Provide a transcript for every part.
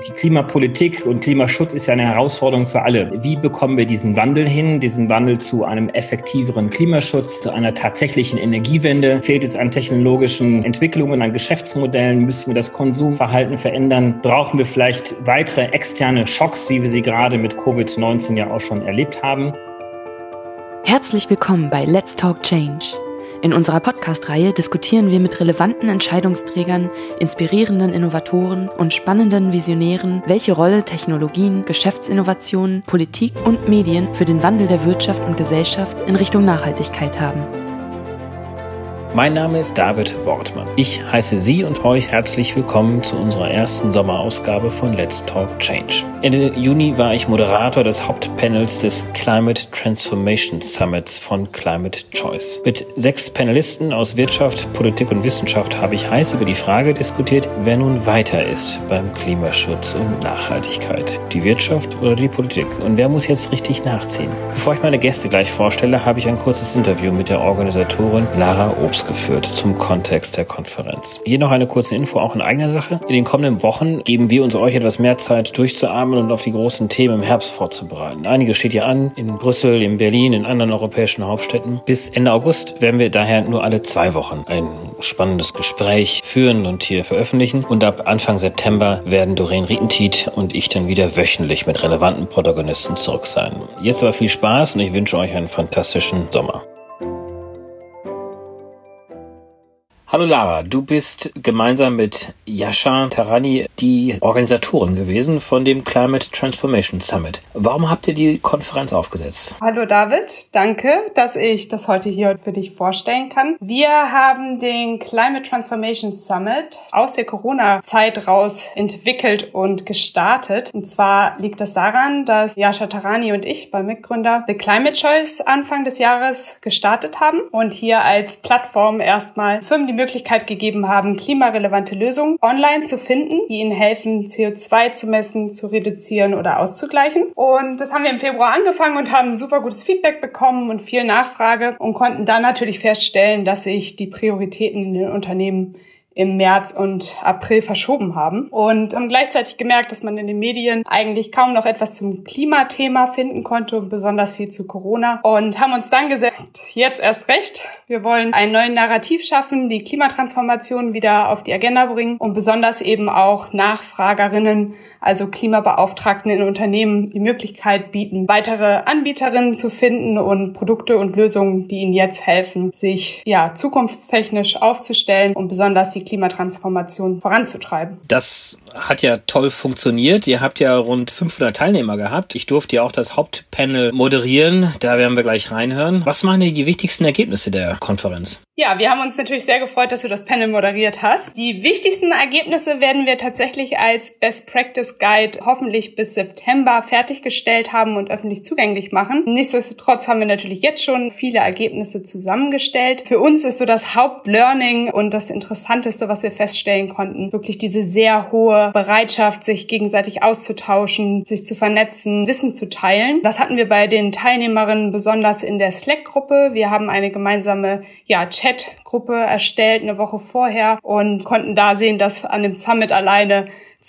Die Klimapolitik und Klimaschutz ist ja eine Herausforderung für alle. Wie bekommen wir diesen Wandel hin, diesen Wandel zu einem effektiveren Klimaschutz, zu einer tatsächlichen Energiewende? Fehlt es an technologischen Entwicklungen, an Geschäftsmodellen? Müssen wir das Konsumverhalten verändern? Brauchen wir vielleicht weitere externe Schocks, wie wir sie gerade mit Covid-19 ja auch schon erlebt haben? Herzlich willkommen bei Let's Talk Change. In unserer Podcast-Reihe diskutieren wir mit relevanten Entscheidungsträgern, inspirierenden Innovatoren und spannenden Visionären, welche Rolle Technologien, Geschäftsinnovationen, Politik und Medien für den Wandel der Wirtschaft und Gesellschaft in Richtung Nachhaltigkeit haben. Mein Name ist David Wortmann. Ich heiße Sie und euch herzlich willkommen zu unserer ersten Sommerausgabe von Let's Talk Change. Ende Juni war ich Moderator des Hauptpanels des Climate Transformation Summits von Climate Choice. Mit 6 Panelisten aus Wirtschaft, Politik und Wissenschaft habe ich heiß über die Frage diskutiert, wer nun weiter ist beim Klimaschutz und Nachhaltigkeit. Die Wirtschaft oder die Politik? Und wer muss jetzt richtig nachziehen? Bevor ich meine Gäste gleich vorstelle, habe ich ein kurzes Interview mit der Organisatorin Lara Obst geführt zum Kontext der Konferenz. Hier noch eine kurze Info, auch in eigener Sache. In den kommenden Wochen geben wir uns euch etwas mehr Zeit durchzuatmen und auf die großen Themen im Herbst vorzubereiten. Einiges steht hier an, in Brüssel, in Berlin, in anderen europäischen Hauptstädten. Bis Ende August werden wir daher nur alle 2 Wochen ein spannendes Gespräch führen und hier veröffentlichen. Und ab Anfang September werden Doreen Rietentiet und ich dann wieder wöchentlich mit relevanten Protagonisten zurück sein. Jetzt aber viel Spaß und ich wünsche euch einen fantastischen Sommer. Hallo Lara, du bist gemeinsam mit Yasha Tarani die Organisatorin gewesen von dem Climate Transformation Summit. Warum habt ihr die Konferenz aufgesetzt? Hallo David, danke, dass ich das heute hier für dich vorstellen kann. Wir haben den Climate Transformation Summit aus der Corona-Zeit raus entwickelt und gestartet. Und zwar liegt das daran, dass Yasha Tarani und ich beim Mitgründer The Climate Choice Anfang des Jahres gestartet haben und hier als Plattform erstmal Firmen die Möglichkeit gegeben haben, klimarelevante Lösungen online zu finden, die ihnen helfen, CO2 zu messen, zu reduzieren oder auszugleichen. Und das haben wir im Februar angefangen und haben super gutes Feedback bekommen und viel Nachfrage und konnten dann natürlich feststellen, dass sich die Prioritäten in den Unternehmen im März und April verschoben haben und haben gleichzeitig gemerkt, dass man in den Medien eigentlich kaum noch etwas zum Klimathema finden konnte und besonders viel zu Corona und haben uns dann gesagt, jetzt erst recht, wir wollen einen neuen Narrativ schaffen, die Klimatransformation wieder auf die Agenda bringen und besonders eben auch Nachfragerinnen, also Klimabeauftragten in Unternehmen, die Möglichkeit bieten, weitere Anbieterinnen zu finden und Produkte und Lösungen, die ihnen jetzt helfen, sich zukunftstechnisch aufzustellen und besonders die Klimatransformation voranzutreiben. Das hat ja toll funktioniert. Ihr habt ja rund 500 Teilnehmer gehabt. Ich durfte ja auch das Hauptpanel moderieren. Da werden wir gleich reinhören. Was waren denn die wichtigsten Ergebnisse der Konferenz? Ja, wir haben uns natürlich sehr gefreut, dass du das Panel moderiert hast. Die wichtigsten Ergebnisse werden wir tatsächlich als Best Practice Guide hoffentlich bis September fertiggestellt haben und öffentlich zugänglich machen. Nichtsdestotrotz haben wir natürlich jetzt schon viele Ergebnisse zusammengestellt. Für uns ist so das Hauptlearning und das Interessanteste, was wir feststellen konnten, wirklich diese sehr hohe Bereitschaft, sich gegenseitig auszutauschen, sich zu vernetzen, Wissen zu teilen. Das hatten wir bei den Teilnehmerinnen besonders in der Slack-Gruppe. Wir haben eine gemeinsame Chat-Gruppe erstellt eine Woche vorher und konnten da sehen, dass an dem Summit alleine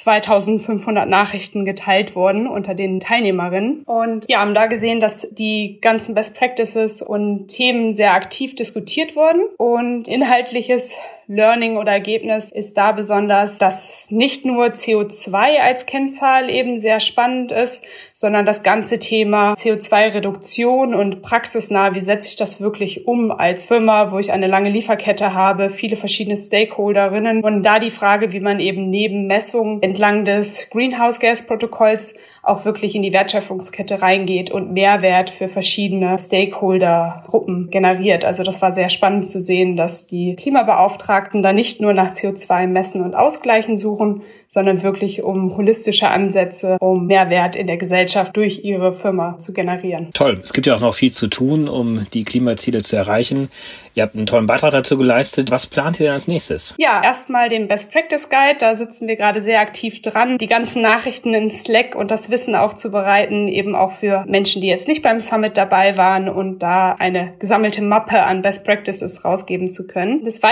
2500 Nachrichten geteilt wurden unter den Teilnehmerinnen und haben da gesehen, dass die ganzen Best Practices und Themen sehr aktiv diskutiert wurden und inhaltliches Learning oder Ergebnis ist da besonders, dass nicht nur CO2 als Kennzahl eben sehr spannend ist, sondern das ganze Thema CO2-Reduktion und praxisnah, wie setze ich das wirklich um als Firma, wo ich eine lange Lieferkette habe, viele verschiedene Stakeholderinnen und da die Frage, wie man eben neben Messungen entlang des Greenhouse-Gas-Protokolls auch wirklich in die Wertschöpfungskette reingeht und Mehrwert für verschiedene Stakeholder-Gruppen generiert. Also das war sehr spannend zu sehen, dass die Klimabeauftragten da nicht nur nach CO2 messen und ausgleichen suchen, sondern wirklich um holistische Ansätze, um Mehrwert in der Gesellschaft durch ihre Firma zu generieren. Toll. Es gibt ja auch noch viel zu tun, um die Klimaziele zu erreichen. Ihr habt einen tollen Beitrag dazu geleistet. Was plant ihr denn als nächstes? Ja, erstmal den Best Practice Guide. Da sitzen wir gerade sehr aktiv dran, die ganzen Nachrichten in Slack und das Wissen aufzubereiten, eben auch für Menschen, die jetzt nicht beim Summit dabei waren und da eine gesammelte Mappe an Best Practices rausgeben zu können. Des Weiteren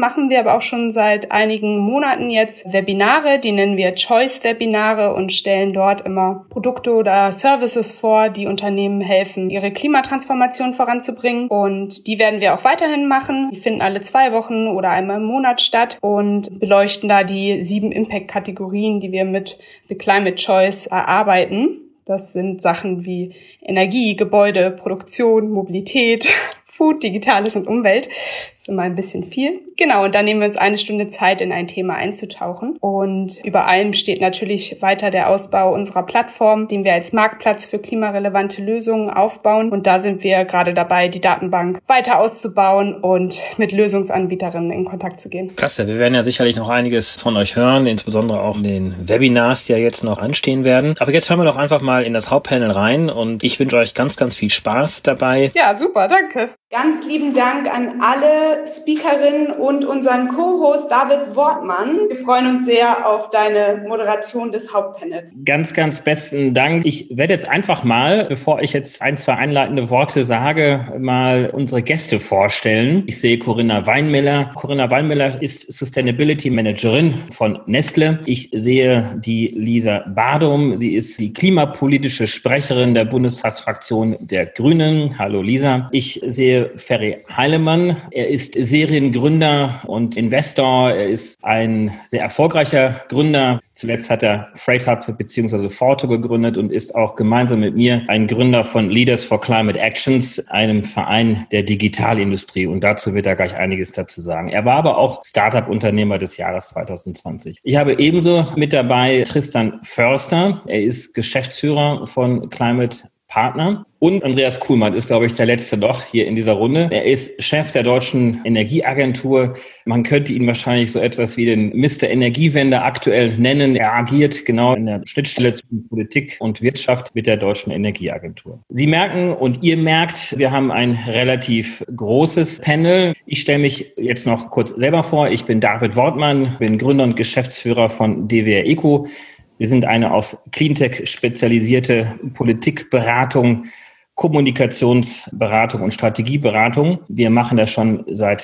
machen wir aber auch schon seit einigen Monaten jetzt Webinare, die nennen wir Choice-Webinare und stellen dort immer Produkte oder Services vor, die Unternehmen helfen, ihre Klimatransformation voranzubringen. Und die werden wir auch weiterhin machen. Die finden alle 2 Wochen oder einmal im Monat statt und beleuchten da die 7 Impact-Kategorien, die wir mit The Climate Choice erarbeiten. Das sind Sachen wie Energie, Gebäude, Produktion, Mobilität, Food, Digitales und Umwelt. Das ist immer ein bisschen viel. Genau, und dann nehmen wir uns 1 Stunde Zeit, in ein Thema einzutauchen. Und über allem steht natürlich weiter der Ausbau unserer Plattform, den wir als Marktplatz für klimarelevante Lösungen aufbauen. Und da sind wir gerade dabei, die Datenbank weiter auszubauen und mit Lösungsanbieterinnen in Kontakt zu gehen. Klasse, wir werden ja sicherlich noch einiges von euch hören, insbesondere auch in den Webinars, die ja jetzt noch anstehen werden. Aber jetzt hören wir doch einfach mal in das Hauptpanel rein und ich wünsche euch ganz, ganz viel Spaß dabei. Ja, super, danke. Ganz lieben Dank an alle Speakerinnen und unseren Co-Host David Wortmann. Wir freuen uns sehr auf deine Moderation des Hauptpanels. Ganz, ganz besten Dank. Ich werde jetzt einfach mal, bevor ich jetzt 1, 2 einleitende Worte sage, mal unsere Gäste vorstellen. Ich sehe Corinna Weinmiller. Corinna Weinmiller ist Sustainability Managerin von Nestle. Ich sehe die Lisa Badum. Sie ist die klimapolitische Sprecherin der Bundestagsfraktion der Grünen. Hallo Lisa. Ich sehe Ferry Heilemann. Er ist Seriengründer und Investor. Er ist ein sehr erfolgreicher Gründer. Zuletzt hat er FreightHub bzw. Forto gegründet und ist auch gemeinsam mit mir ein Gründer von Leaders for Climate Actions, einem Verein der Digitalindustrie. Und dazu wird er gleich einiges dazu sagen. Er war aber auch Startup-Unternehmer des Jahres 2020. Ich habe ebenso mit dabei Tristan Förster. Er ist Geschäftsführer von Climate Partner. Und Andreas Kuhlmann ist, glaube ich, der Letzte noch hier in dieser Runde. Er ist Chef der Deutschen Energieagentur. Man könnte ihn wahrscheinlich so etwas wie den Mr. Energiewende aktuell nennen. Er agiert genau in der Schnittstelle zwischen Politik und Wirtschaft mit der Deutschen Energieagentur. Sie merken und ihr merkt, wir haben ein relativ großes Panel. Ich stelle mich jetzt noch kurz selber vor. Ich bin David Wortmann, bin Gründer und Geschäftsführer von DWR Eco. Wir sind eine auf Cleantech spezialisierte Politikberatung, Kommunikationsberatung und Strategieberatung. Wir machen das schon seit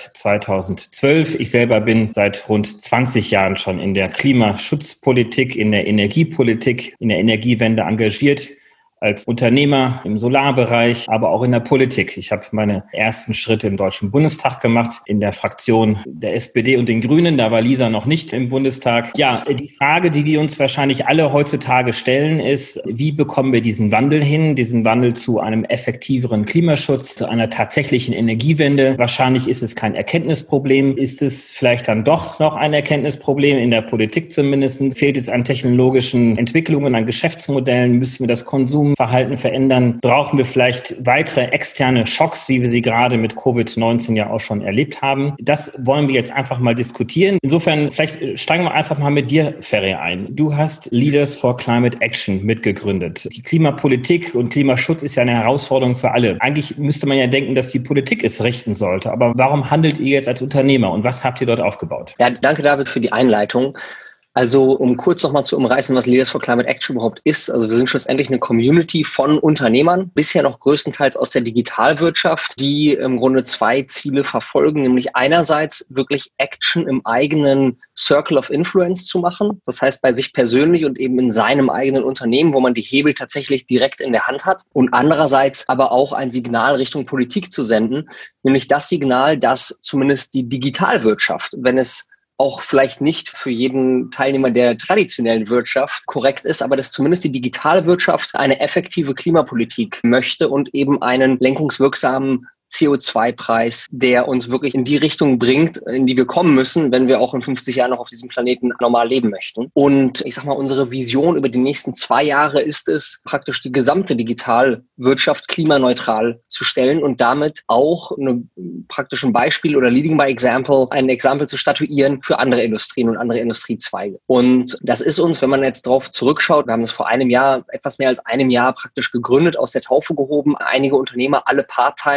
2012. Ich selber bin seit rund 20 Jahren schon in der Klimaschutzpolitik, in der Energiepolitik, in der Energiewende engagiert. Als Unternehmer im Solarbereich, aber auch in der Politik. Ich habe meine ersten Schritte im Deutschen Bundestag gemacht, in der Fraktion der SPD und den Grünen. Da war Lisa noch nicht im Bundestag. Ja, die Frage, die wir uns wahrscheinlich alle heutzutage stellen, ist, wie bekommen wir diesen Wandel hin, diesen Wandel zu einem effektiveren Klimaschutz, zu einer tatsächlichen Energiewende? Wahrscheinlich ist es kein Erkenntnisproblem. Ist es vielleicht dann doch noch ein Erkenntnisproblem, in der Politik zumindest? Fehlt es an technologischen Entwicklungen, an Geschäftsmodellen? Müssen wir das Konsumverhalten verändern? Brauchen wir vielleicht weitere externe Schocks, wie wir sie gerade mit Covid-19 ja auch schon erlebt haben? Das wollen wir jetzt einfach mal diskutieren. Insofern, vielleicht steigen wir einfach mal mit dir, Ferry, ein. Du hast Leaders for Climate Action mitgegründet. Die Klimapolitik und Klimaschutz ist ja eine Herausforderung für alle. Eigentlich müsste man ja denken, dass die Politik es richten sollte. Aber warum handelt ihr jetzt als Unternehmer und was habt ihr dort aufgebaut? Ja, danke David für die Einleitung. Also um kurz nochmal zu umreißen, was Leaders for Climate Action überhaupt ist. Also wir sind schlussendlich eine Community von Unternehmern, bisher noch größtenteils aus der Digitalwirtschaft, die im Grunde 2 Ziele verfolgen, nämlich einerseits wirklich Action im eigenen Circle of Influence zu machen. Das heißt bei sich persönlich und eben in seinem eigenen Unternehmen, wo man die Hebel tatsächlich direkt in der Hand hat. Und andererseits aber auch ein Signal Richtung Politik zu senden, nämlich das Signal, dass zumindest die Digitalwirtschaft, wenn es auch vielleicht nicht für jeden Teilnehmer der traditionellen Wirtschaft korrekt ist, aber dass zumindest die Digitalwirtschaft eine effektive Klimapolitik möchte und eben einen lenkungswirksamen CO2-Preis, der uns wirklich in die Richtung bringt, in die wir kommen müssen, wenn wir auch in 50 Jahren noch auf diesem Planeten normal leben möchten. Und ich sag mal, unsere Vision über die nächsten 2 Jahre ist es, praktisch die gesamte Digitalwirtschaft klimaneutral zu stellen und damit auch praktisch ein Beispiel oder Leading by Example, ein Exempel zu statuieren für andere Industrien und andere Industriezweige. Und das ist uns, wenn man jetzt drauf zurückschaut, wir haben das vor einem Jahr, etwas mehr als einem Jahr praktisch gegründet, aus der Taufe gehoben, einige Unternehmer, alle Part-Time, abends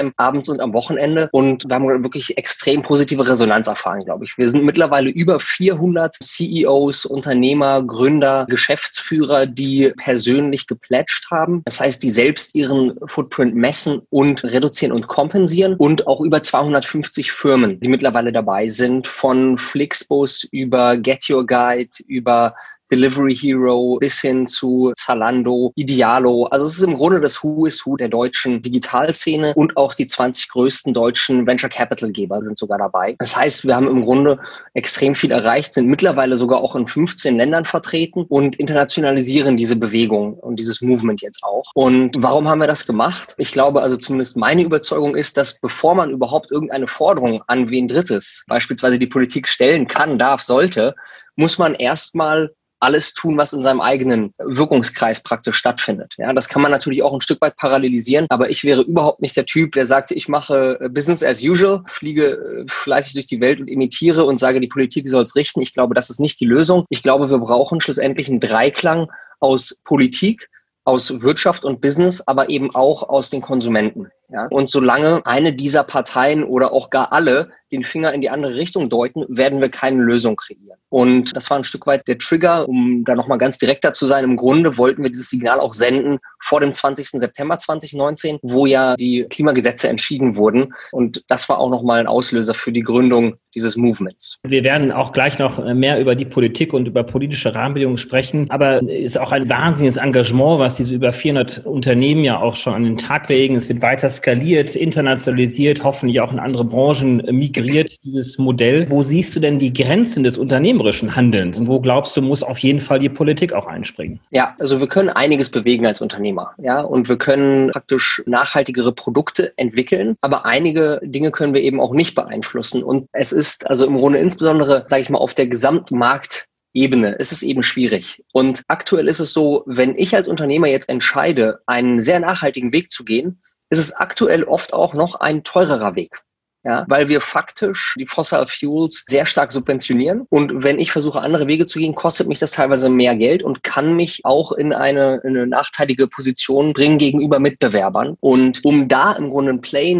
abends und am Wochenende und wir haben wirklich extrem positive Resonanz erfahren, glaube ich. Wir sind mittlerweile über 400 CEOs, Unternehmer, Gründer, Geschäftsführer, die persönlich gepledged haben. Das heißt, die selbst ihren Footprint messen und reduzieren und kompensieren und auch über 250 Firmen, die mittlerweile dabei sind, von Flixbus über Get Your Guide, über Delivery Hero bis hin zu Zalando, Idealo. Also es ist im Grunde das Who is Who der deutschen Digitalszene und auch die 20 größten deutschen Venture Capital Geber sind sogar dabei. Das heißt, wir haben im Grunde extrem viel erreicht, sind mittlerweile sogar auch in 15 Ländern vertreten und internationalisieren diese Bewegung und dieses Movement jetzt auch. Und warum haben wir das gemacht? Ich glaube, also zumindest meine Überzeugung ist, dass bevor man überhaupt irgendeine Forderung an wen Drittes, beispielsweise die Politik, stellen kann, darf, sollte, muss man erstmal alles tun, was in seinem eigenen Wirkungskreis praktisch stattfindet. Ja, das kann man natürlich auch ein Stück weit parallelisieren, aber ich wäre überhaupt nicht der Typ, der sagt, ich mache Business as usual, fliege fleißig durch die Welt und imitiere und sage, die Politik soll es richten. Ich glaube, das ist nicht die Lösung. Ich glaube, wir brauchen schlussendlich einen Dreiklang aus Politik, aus Wirtschaft und Business, aber eben auch aus den Konsumenten. Ja? Und solange eine dieser Parteien oder auch gar alle den Finger in die andere Richtung deuten, werden wir keine Lösung kreieren. Und das war ein Stück weit der Trigger, um da nochmal ganz direkter zu sein. Im Grunde wollten wir dieses Signal auch senden vor dem 20. September 2019, wo ja die Klimagesetze entschieden wurden. Und das war auch nochmal ein Auslöser für die Gründung dieses Movements. Wir werden auch gleich noch mehr über die Politik und über politische Rahmenbedingungen sprechen. Aber es ist auch ein wahnsinniges Engagement, was diese über 400 Unternehmen ja auch schon an den Tag legen. Es wird weiter skaliert, internationalisiert, hoffentlich auch in andere Branchen migriert, dieses Modell. Wo siehst du denn die Grenzen des unternehmerischen Handelns? Und wo glaubst du, muss auf jeden Fall die Politik auch einspringen? Ja, also wir können einiges bewegen als Unternehmer. Ja, und wir können praktisch nachhaltigere Produkte entwickeln. Aber einige Dinge können wir eben auch nicht beeinflussen. Und es ist also im Grunde insbesondere, sage ich mal, auf der Gesamtmarktebene ist es eben schwierig. Und aktuell ist es so, wenn ich als Unternehmer jetzt entscheide, einen sehr nachhaltigen Weg zu gehen, ist es aktuell oft auch noch ein teurerer Weg. Ja, weil wir faktisch die Fossil Fuels sehr stark subventionieren. Und wenn ich versuche, andere Wege zu gehen, kostet mich das teilweise mehr Geld und kann mich auch in eine nachteilige Position bringen gegenüber Mitbewerbern. Und um da im Grunde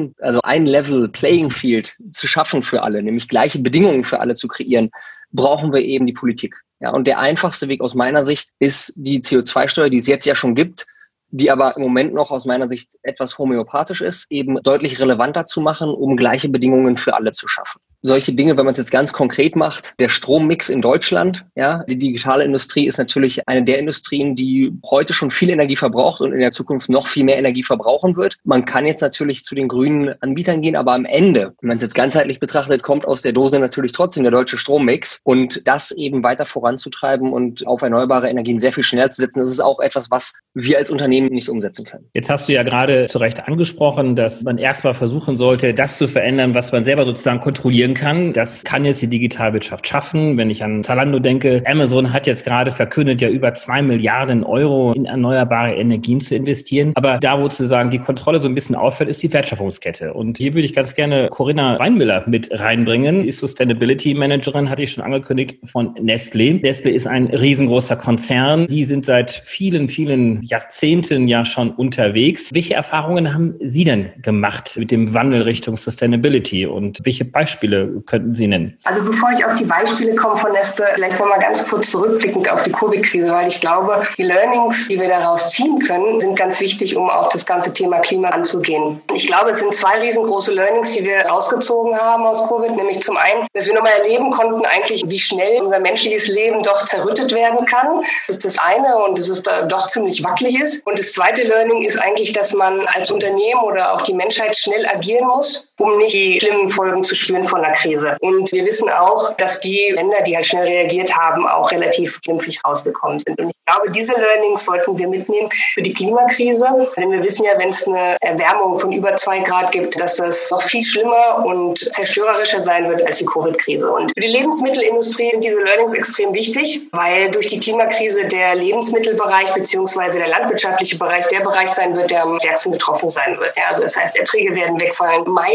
ein Level Playing Field zu schaffen für alle, nämlich gleiche Bedingungen für alle zu kreieren, brauchen wir eben die Politik. Ja, und der einfachste Weg aus meiner Sicht ist die CO2-Steuer, die es jetzt ja schon gibt, die aber im Moment noch aus meiner Sicht etwas homöopathisch ist, eben deutlich relevanter zu machen, um gleiche Bedingungen für alle zu schaffen. Solche Dinge, wenn man es jetzt ganz konkret macht, der Strommix in Deutschland, ja, die digitale Industrie ist natürlich eine der Industrien, die heute schon viel Energie verbraucht und in der Zukunft noch viel mehr Energie verbrauchen wird. Man kann jetzt natürlich zu den grünen Anbietern gehen, aber am Ende, wenn man es jetzt ganzheitlich betrachtet, kommt aus der Dose natürlich trotzdem der deutsche Strommix und das eben weiter voranzutreiben und auf erneuerbare Energien sehr viel schneller zu setzen, das ist auch etwas, was wir als Unternehmen nicht umsetzen können. Jetzt hast du ja gerade zu Recht angesprochen, dass man erstmal versuchen sollte, das zu verändern, was man selber sozusagen kontrollieren kann. Das kann jetzt die Digitalwirtschaft schaffen. Wenn ich an Zalando denke, Amazon hat jetzt gerade verkündet, ja über 2 Milliarden Euro in erneuerbare Energien zu investieren. Aber da, wo sozusagen die Kontrolle so ein bisschen aufhört, ist die Wertschöpfungskette. Und hier würde ich ganz gerne Corinna Weinmüller mit reinbringen. Die Sustainability Managerin, hatte ich schon angekündigt, von Nestlé. Nestlé ist ein riesengroßer Konzern. Sie sind seit vielen, vielen Jahrzehnten ja schon unterwegs. Welche Erfahrungen haben Sie denn gemacht mit dem Wandel Richtung Sustainability und welche Beispiele könnten Sie nennen? Also bevor ich auf die Beispiele komme von Nestlé, vielleicht nochmal ganz kurz zurückblickend auf die Covid-Krise, weil ich glaube, die Learnings, die wir daraus ziehen können, sind ganz wichtig, um auch das ganze Thema Klima anzugehen. Ich glaube, es sind 2 riesengroße Learnings, die wir rausgezogen haben aus Covid, nämlich zum einen, dass wir nochmal erleben konnten eigentlich, wie schnell unser menschliches Leben doch zerrüttet werden kann. Das ist das eine und dass es da doch ziemlich wackelig ist. Und das zweite Learning ist eigentlich, dass man als Unternehmen oder auch die Menschheit schnell agieren muss, um nicht die schlimmen Folgen zu spüren von der Krise. Und wir wissen auch, dass die Länder, die halt schnell reagiert haben, auch relativ glimpflich rausgekommen sind. Und ich glaube, diese Learnings sollten wir mitnehmen für die Klimakrise. Denn wir wissen ja, wenn es eine Erwärmung von über 2 Grad gibt, dass das noch viel schlimmer und zerstörerischer sein wird als die Covid-Krise. Und für die Lebensmittelindustrie sind diese Learnings extrem wichtig, weil durch die Klimakrise der Lebensmittelbereich bzw. der landwirtschaftliche Bereich der Bereich sein wird, der am stärksten betroffen sein wird. Ja, also das heißt, Erträge werden wegfallen. Mais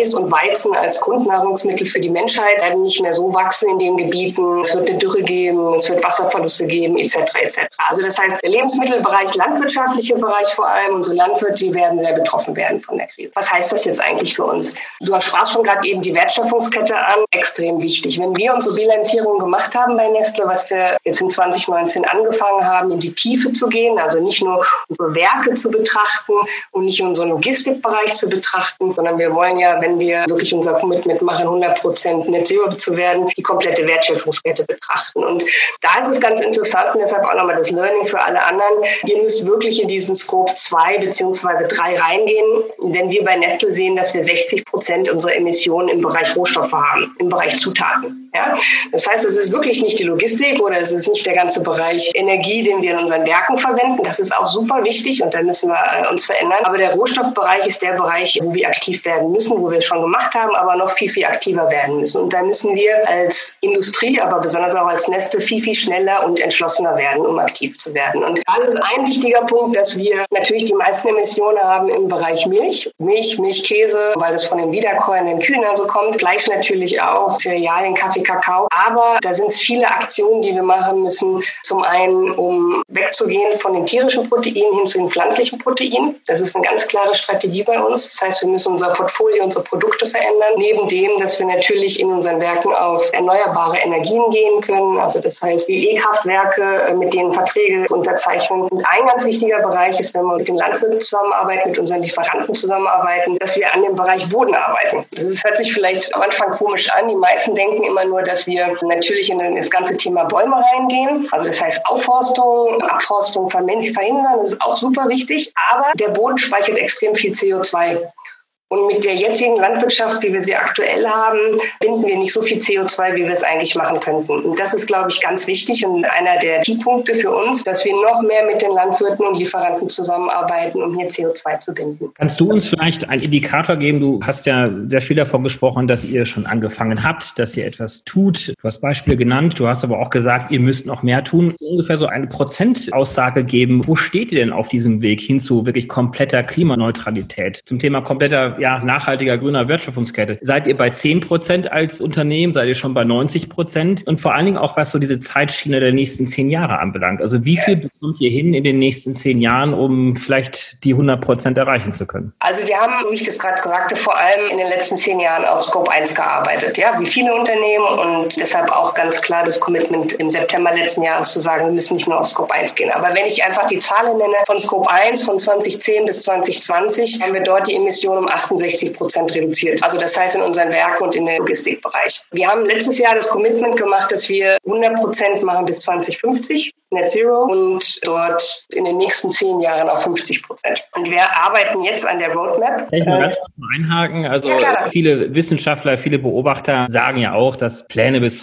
Mais und Weizen als Grundnahrungsmittel für die Menschheit werden nicht mehr so wachsen in den Gebieten. Es wird eine Dürre geben, es wird Wasserverluste geben, etc. etc. Also das heißt, der Lebensmittelbereich, landwirtschaftliche Bereich vor allem, unsere Landwirte, die werden sehr betroffen werden von der Krise. Was heißt das jetzt eigentlich für uns? Du sprachst schon gerade eben die Wertschöpfungskette an, extrem wichtig. Wenn wir unsere Bilanzierung gemacht haben bei Nestle, was wir jetzt in 2019 angefangen haben, in die Tiefe zu gehen, also nicht nur unsere Werke zu betrachten und nicht unseren Logistikbereich zu betrachten, sondern wir wollen ja, wenn wir wirklich unser Commitment machen, 100% Net Zero zu werden, die komplette Wertschöpfungskette betrachten. Und da ist es ganz interessant und deshalb auch nochmal das Learning für alle anderen. Ihr müsst wirklich in diesen Scope 2 bzw. 3 reingehen, denn wir bei Nestle sehen, dass wir 60% unserer Emissionen im Bereich Rohstoffe haben, im Bereich Zutaten. Ja? Das heißt, es ist wirklich nicht die Logistik oder es ist nicht der ganze Bereich Energie, den wir in unseren Werken verwenden. Das ist auch super wichtig und da müssen wir uns verändern. Aber der Rohstoffbereich ist der Bereich, wo wir aktiv werden müssen, wo wir es schon gemacht haben, aber noch viel, viel aktiver werden müssen. Und da müssen wir als Industrie, aber besonders auch als Nestle viel, viel schneller und entschlossener werden, um aktiv zu werden. Und da ist ein wichtiger Punkt, dass wir natürlich die meisten Emissionen haben im Bereich Milch, Käse, weil das von den wiederkäuenden Kühen also kommt. Fleisch natürlich auch, Cerealien, Kaffee, Kakao. Aber da sind es viele Aktionen, die wir machen müssen. Zum einen, um wegzugehen von den tierischen Proteinen hin zu den pflanzlichen Proteinen. Das ist eine ganz klare Strategie bei uns. Das heißt, wir müssen unser Portfolio, unsere Produkte verändern. Neben dem, dass wir natürlich in unseren Werken auf erneuerbare Energien gehen können. Also das heißt, die E-Kraftwerke, mit denen Verträge unterzeichnen. Und ein ganz wichtiger Bereich ist, wenn wir mit den Landwirten zusammenarbeiten, mit unseren Lieferanten zusammenarbeiten, dass wir an dem Bereich Boden arbeiten. Hört sich vielleicht am Anfang komisch an. Die meisten denken immer nur, dass wir natürlich in das ganze Thema Bäume reingehen. Also das heißt Aufforstung, Abforstung verhindern. Das ist auch super wichtig. Aber der Boden speichert extrem viel CO2. Und mit der jetzigen Landwirtschaft, wie wir sie aktuell haben, binden wir nicht so viel CO2, wie wir es eigentlich machen könnten. Und das ist, glaube ich, ganz wichtig und einer der Keypunkte für uns, dass wir noch mehr mit den Landwirten und Lieferanten zusammenarbeiten, um hier CO2 zu binden. Kannst du uns vielleicht einen Indikator geben? Du hast ja sehr viel davon gesprochen, dass ihr schon angefangen habt, dass ihr etwas tut. Du hast Beispiele genannt, du hast aber auch gesagt, ihr müsst noch mehr tun. Ungefähr so eine Prozentaussage geben. Wo steht ihr denn auf diesem Weg hin zu wirklich kompletter Klimaneutralität? Zum Thema kompletter nachhaltiger grüner Wertschöpfungskette. Seid ihr bei 10% als Unternehmen? Seid ihr schon bei 90%? Und vor allen Dingen auch, was so diese Zeitschiene der nächsten 10 Jahre anbelangt. Also wie viel bekommt ihr hin in den nächsten 10 Jahren, um vielleicht die 100% erreichen zu können? Also wir haben, wie ich das gerade sagte, vor allem in den letzten 10 Jahren auf Scope 1 gearbeitet. Ja, wie viele Unternehmen und deshalb auch ganz klar das Commitment im September letzten Jahres zu sagen, wir müssen nicht nur auf Scope 1 gehen. Aber wenn ich einfach die Zahlen nenne, von Scope 1 von 2010 bis 2020, haben wir dort die Emissionen um 68% reduziert. Also das heißt in unseren Werken und in den Logistikbereich. Wir haben letztes Jahr das Commitment gemacht, dass wir 100% machen bis 2050, Net Zero, und dort in den nächsten 10 Jahren auf 50%. Und wir arbeiten jetzt an der Roadmap. Kann ich mal ganz kurz einhaken? Also viele Wissenschaftler, viele Beobachter sagen ja auch, dass Pläne bis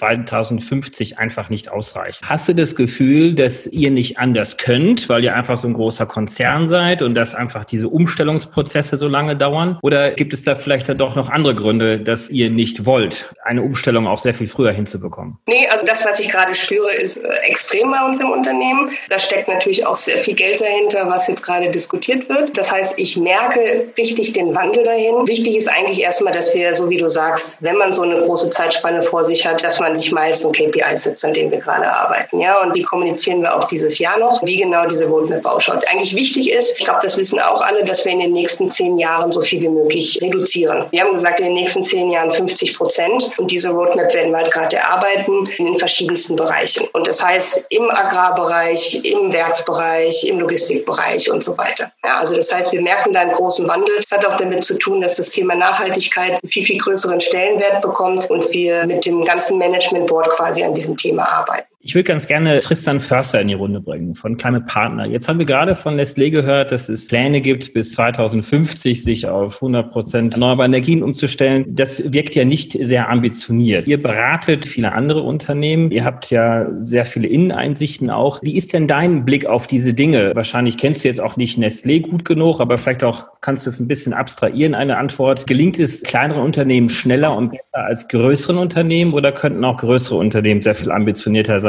2050 einfach nicht ausreichen. Hast du das Gefühl, dass ihr nicht anders könnt, weil ihr einfach so ein großer Konzern seid und dass einfach diese Umstellungsprozesse so lange dauern? Oder gibt es da vielleicht dann doch noch andere Gründe, dass ihr nicht wollt, eine Umstellung auch sehr viel früher hinzubekommen? Nee, also das, was ich gerade spüre, ist extrem bei uns im Unternehmen. Da steckt natürlich auch sehr viel Geld dahinter, was jetzt gerade diskutiert wird. Das heißt, ich merke richtig den Wandel dahin. Wichtig ist eigentlich erstmal, dass wir, so wie du sagst, wenn man so eine große Zeitspanne vor sich hat, dass man sich Miles und KPIs setzt, an denen wir gerade arbeiten. Ja, und die kommunizieren wir auch dieses Jahr noch, wie genau diese Roadmap ausschaut. Eigentlich wichtig ist, ich glaube, das wissen auch alle, dass wir in den nächsten 10 Jahren so viel wie möglich reduzieren. Wir haben gesagt, in den nächsten 10 Jahren 50%. Und diese Roadmap werden wir halt gerade erarbeiten in den verschiedensten Bereichen. Und das heißt, im Agrarbereich, im Werksbereich, im Logistikbereich und so weiter. Ja, also das heißt, wir merken da einen großen Wandel. Das hat auch damit zu tun, dass das Thema Nachhaltigkeit einen viel, viel größeren Stellenwert bekommt und wir mit dem ganzen Management Board quasi an diesem Thema arbeiten. Ich würde ganz gerne Tristan Förster in die Runde bringen von Climate Partner. Jetzt haben wir gerade von Nestlé gehört, dass es Pläne gibt, bis 2050 sich auf 100% erneuerbare Energien umzustellen. Das wirkt ja nicht sehr ambitioniert. Ihr beratet viele andere Unternehmen. Ihr habt ja sehr viele Inneneinsichten auch. Wie ist denn dein Blick auf diese Dinge? Wahrscheinlich kennst du jetzt auch nicht Nestlé gut genug, aber vielleicht auch kannst du es ein bisschen abstrahieren, eine Antwort. Gelingt es kleineren Unternehmen schneller und besser als größeren Unternehmen oder könnten auch größere Unternehmen sehr viel ambitionierter sein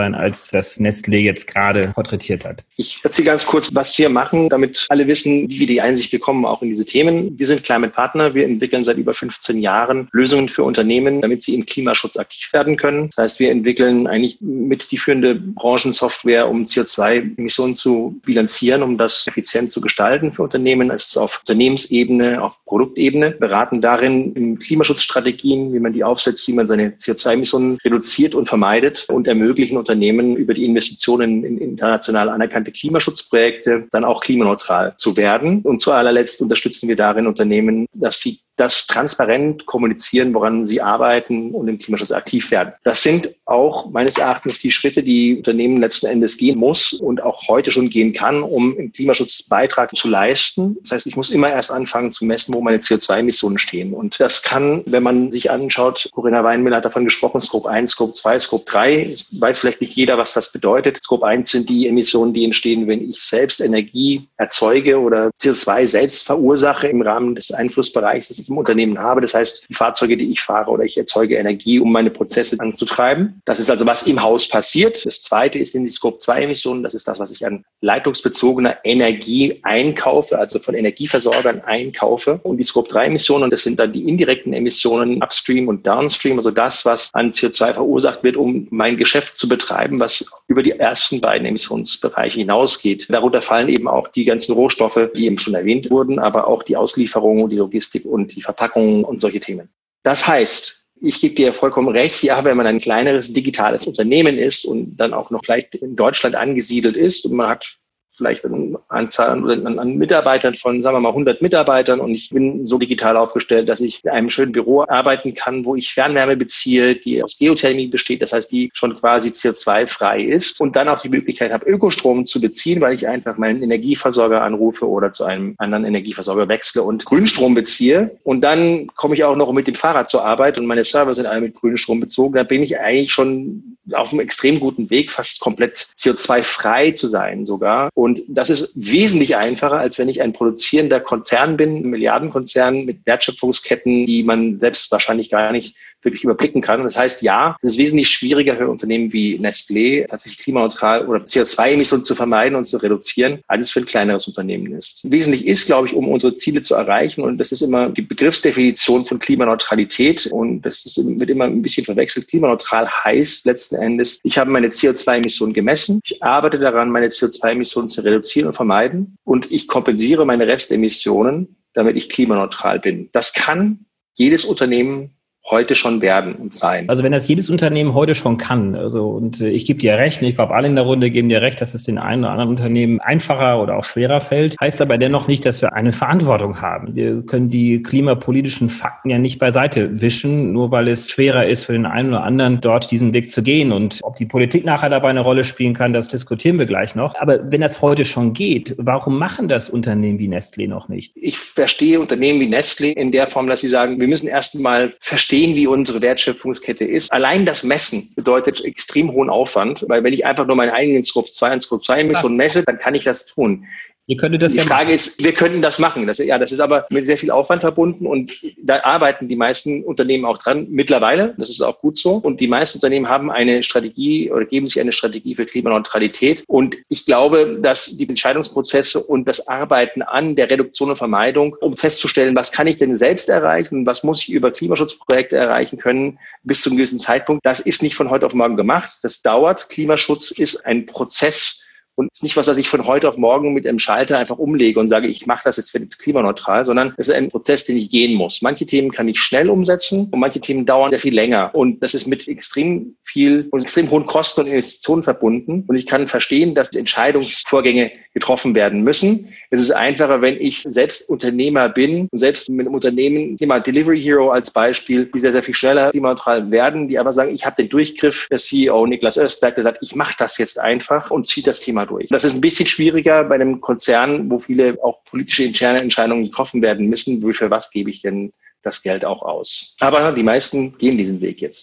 sein, als das Nestlé jetzt gerade porträtiert hat? Ich erzähle ganz kurz, was wir machen, damit alle wissen, wie wir die Einsicht bekommen, auch in diese Themen. Wir sind Climate Partner. Wir entwickeln seit über 15 Jahren Lösungen für Unternehmen, damit sie im Klimaschutz aktiv werden können. Das heißt, wir entwickeln eigentlich mit die führende Branchensoftware, um CO2-Emissionen zu bilanzieren, um das effizient zu gestalten für Unternehmen. Es ist auf Unternehmensebene, auf Produktebene, beraten darin in Klimaschutzstrategien, wie man die aufsetzt, wie man seine CO2-Emissionen reduziert und vermeidet und ermöglichen Unternehmen über die Investitionen in international anerkannte Klimaschutzprojekte dann auch klimaneutral zu werden. Und zu allerletzt unterstützen wir darin Unternehmen, dass sie das transparent kommunizieren, woran sie arbeiten und im Klimaschutz aktiv werden. Das sind auch meines Erachtens die Schritte, die Unternehmen letzten Endes gehen muss und auch heute schon gehen kann, um im Klimaschutz Beitrag zu leisten. Das heißt, ich muss immer erst anfangen zu messen, wo meine CO2-Emissionen stehen. Und das kann, wenn man sich anschaut, Corinna Weinmüller hat davon gesprochen, Scope 1, Scope 2, Scope 3, weiß vielleicht nicht jeder, was das bedeutet. Scope 1 sind die Emissionen, die entstehen, wenn ich selbst Energie erzeuge oder CO2 selbst verursache im Rahmen des Einflussbereichs, das ich im Unternehmen habe. Das heißt, die Fahrzeuge, die ich fahre, oder ich erzeuge Energie, um meine Prozesse anzutreiben. Das ist also, was im Haus passiert. Das zweite ist in die Scope 2 Emissionen. Das ist das, was ich an leitungsbezogener Energie einkaufe, also von Energieversorgern einkaufe. Und die Scope 3 Emissionen, das sind dann die indirekten Emissionen upstream und downstream, also das, was an CO2 verursacht wird, um mein Geschäft zu betreiben, was über die ersten beiden Emissionsbereiche hinausgeht. Darunter fallen eben auch die ganzen Rohstoffe, die eben schon erwähnt wurden, aber auch die Auslieferung, die Logistik und die Verpackung und solche Themen. Das heißt, ich gebe dir vollkommen recht, ja, wenn man ein kleineres digitales Unternehmen ist und dann auch noch vielleicht in Deutschland angesiedelt ist und man hat vielleicht eine Anzahl an Mitarbeitern von, sagen wir mal, 100 Mitarbeitern und ich bin so digital aufgestellt, dass ich in einem schönen Büro arbeiten kann, wo ich Fernwärme beziehe, die aus Geothermie besteht, das heißt, die schon quasi CO2-frei ist und dann auch die Möglichkeit habe, Ökostrom zu beziehen, weil ich einfach meinen Energieversorger anrufe oder zu einem anderen Energieversorger wechsle und Grünstrom beziehe und dann komme ich auch noch mit dem Fahrrad zur Arbeit und meine Server sind alle mit Grünstrom bezogen, da bin ich eigentlich schon auf einem extrem guten Weg, fast komplett CO2-frei zu sein sogar. Und das ist wesentlich einfacher, als wenn ich ein produzierender Konzern bin, ein Milliardenkonzern mit Wertschöpfungsketten, die man selbst wahrscheinlich gar nicht wirklich überblicken kann. Das heißt, ja, es ist wesentlich schwieriger für Unternehmen wie Nestlé, tatsächlich klimaneutral oder CO2-Emissionen zu vermeiden und zu reduzieren, als es für ein kleineres Unternehmen ist. Wesentlich ist, glaube ich, um unsere Ziele zu erreichen, und das ist immer die Begriffsdefinition von Klimaneutralität, und wird immer ein bisschen verwechselt. Klimaneutral heißt letzten Endes, ich habe meine CO2-Emissionen gemessen, ich arbeite daran, meine CO2-Emissionen zu reduzieren und vermeiden, und ich kompensiere meine Restemissionen, damit ich klimaneutral bin. Das kann jedes Unternehmen heute schon werden und sein. Also wenn das jedes Unternehmen heute schon kann, und ich gebe dir recht, und ich glaube, alle in der Runde geben dir recht, dass es den einen oder anderen Unternehmen einfacher oder auch schwerer fällt, heißt aber dennoch nicht, dass wir eine Verantwortung haben. Wir können die klimapolitischen Fakten ja nicht beiseite wischen, nur weil es schwerer ist für den einen oder anderen, dort diesen Weg zu gehen. Und ob die Politik nachher dabei eine Rolle spielen kann, das diskutieren wir gleich noch. Aber wenn das heute schon geht, warum machen das Unternehmen wie Nestlé noch nicht? Ich verstehe Unternehmen wie Nestlé in der Form, dass sie sagen, wir müssen erst mal verstehen, wie unsere Wertschöpfungskette ist. Allein das Messen bedeutet extrem hohen Aufwand, weil wenn ich einfach nur meinen eigenen Scope 2 und Scope 2 Emissionen messe, dann kann ich das tun. Ihr könntet das Die Frage ist, wir könnten das machen. Das ist aber mit sehr viel Aufwand verbunden, und da arbeiten die meisten Unternehmen auch dran mittlerweile. Das ist auch gut so. Und die meisten Unternehmen haben eine Strategie oder geben sich eine Strategie für Klimaneutralität. Und ich glaube, dass die Entscheidungsprozesse und das Arbeiten an der Reduktion und Vermeidung, um festzustellen, was kann ich denn selbst erreichen, was muss ich über Klimaschutzprojekte erreichen können bis zu einem gewissen Zeitpunkt, das ist nicht von heute auf morgen gemacht. Das dauert. Klimaschutz ist ein Prozess. Und nicht was ich von heute auf morgen mit einem Schalter einfach umlege und sage, ich mache das jetzt, werde jetzt klimaneutral, sondern es ist ein Prozess, den ich gehen muss. Manche Themen kann ich schnell umsetzen und manche Themen dauern sehr viel länger. Und das ist mit extrem viel und extrem hohen Kosten und Investitionen verbunden. Und ich kann verstehen, dass die Entscheidungsvorgänge getroffen werden müssen. Es ist einfacher, wenn ich selbst Unternehmer bin und selbst mit einem Unternehmen, nehmen wir Delivery Hero als Beispiel, die sehr, sehr viel schneller klimaneutral werden, die aber sagen, ich habe den Durchgriff. Der CEO Niklas Östberg gesagt, ich mache das jetzt einfach und ziehe das Thema durch. Das ist ein bisschen schwieriger bei einem Konzern, wo viele auch politische interne Entscheidungen getroffen werden müssen. Für was gebe ich denn das Geld auch aus? Aber die meisten gehen diesen Weg jetzt.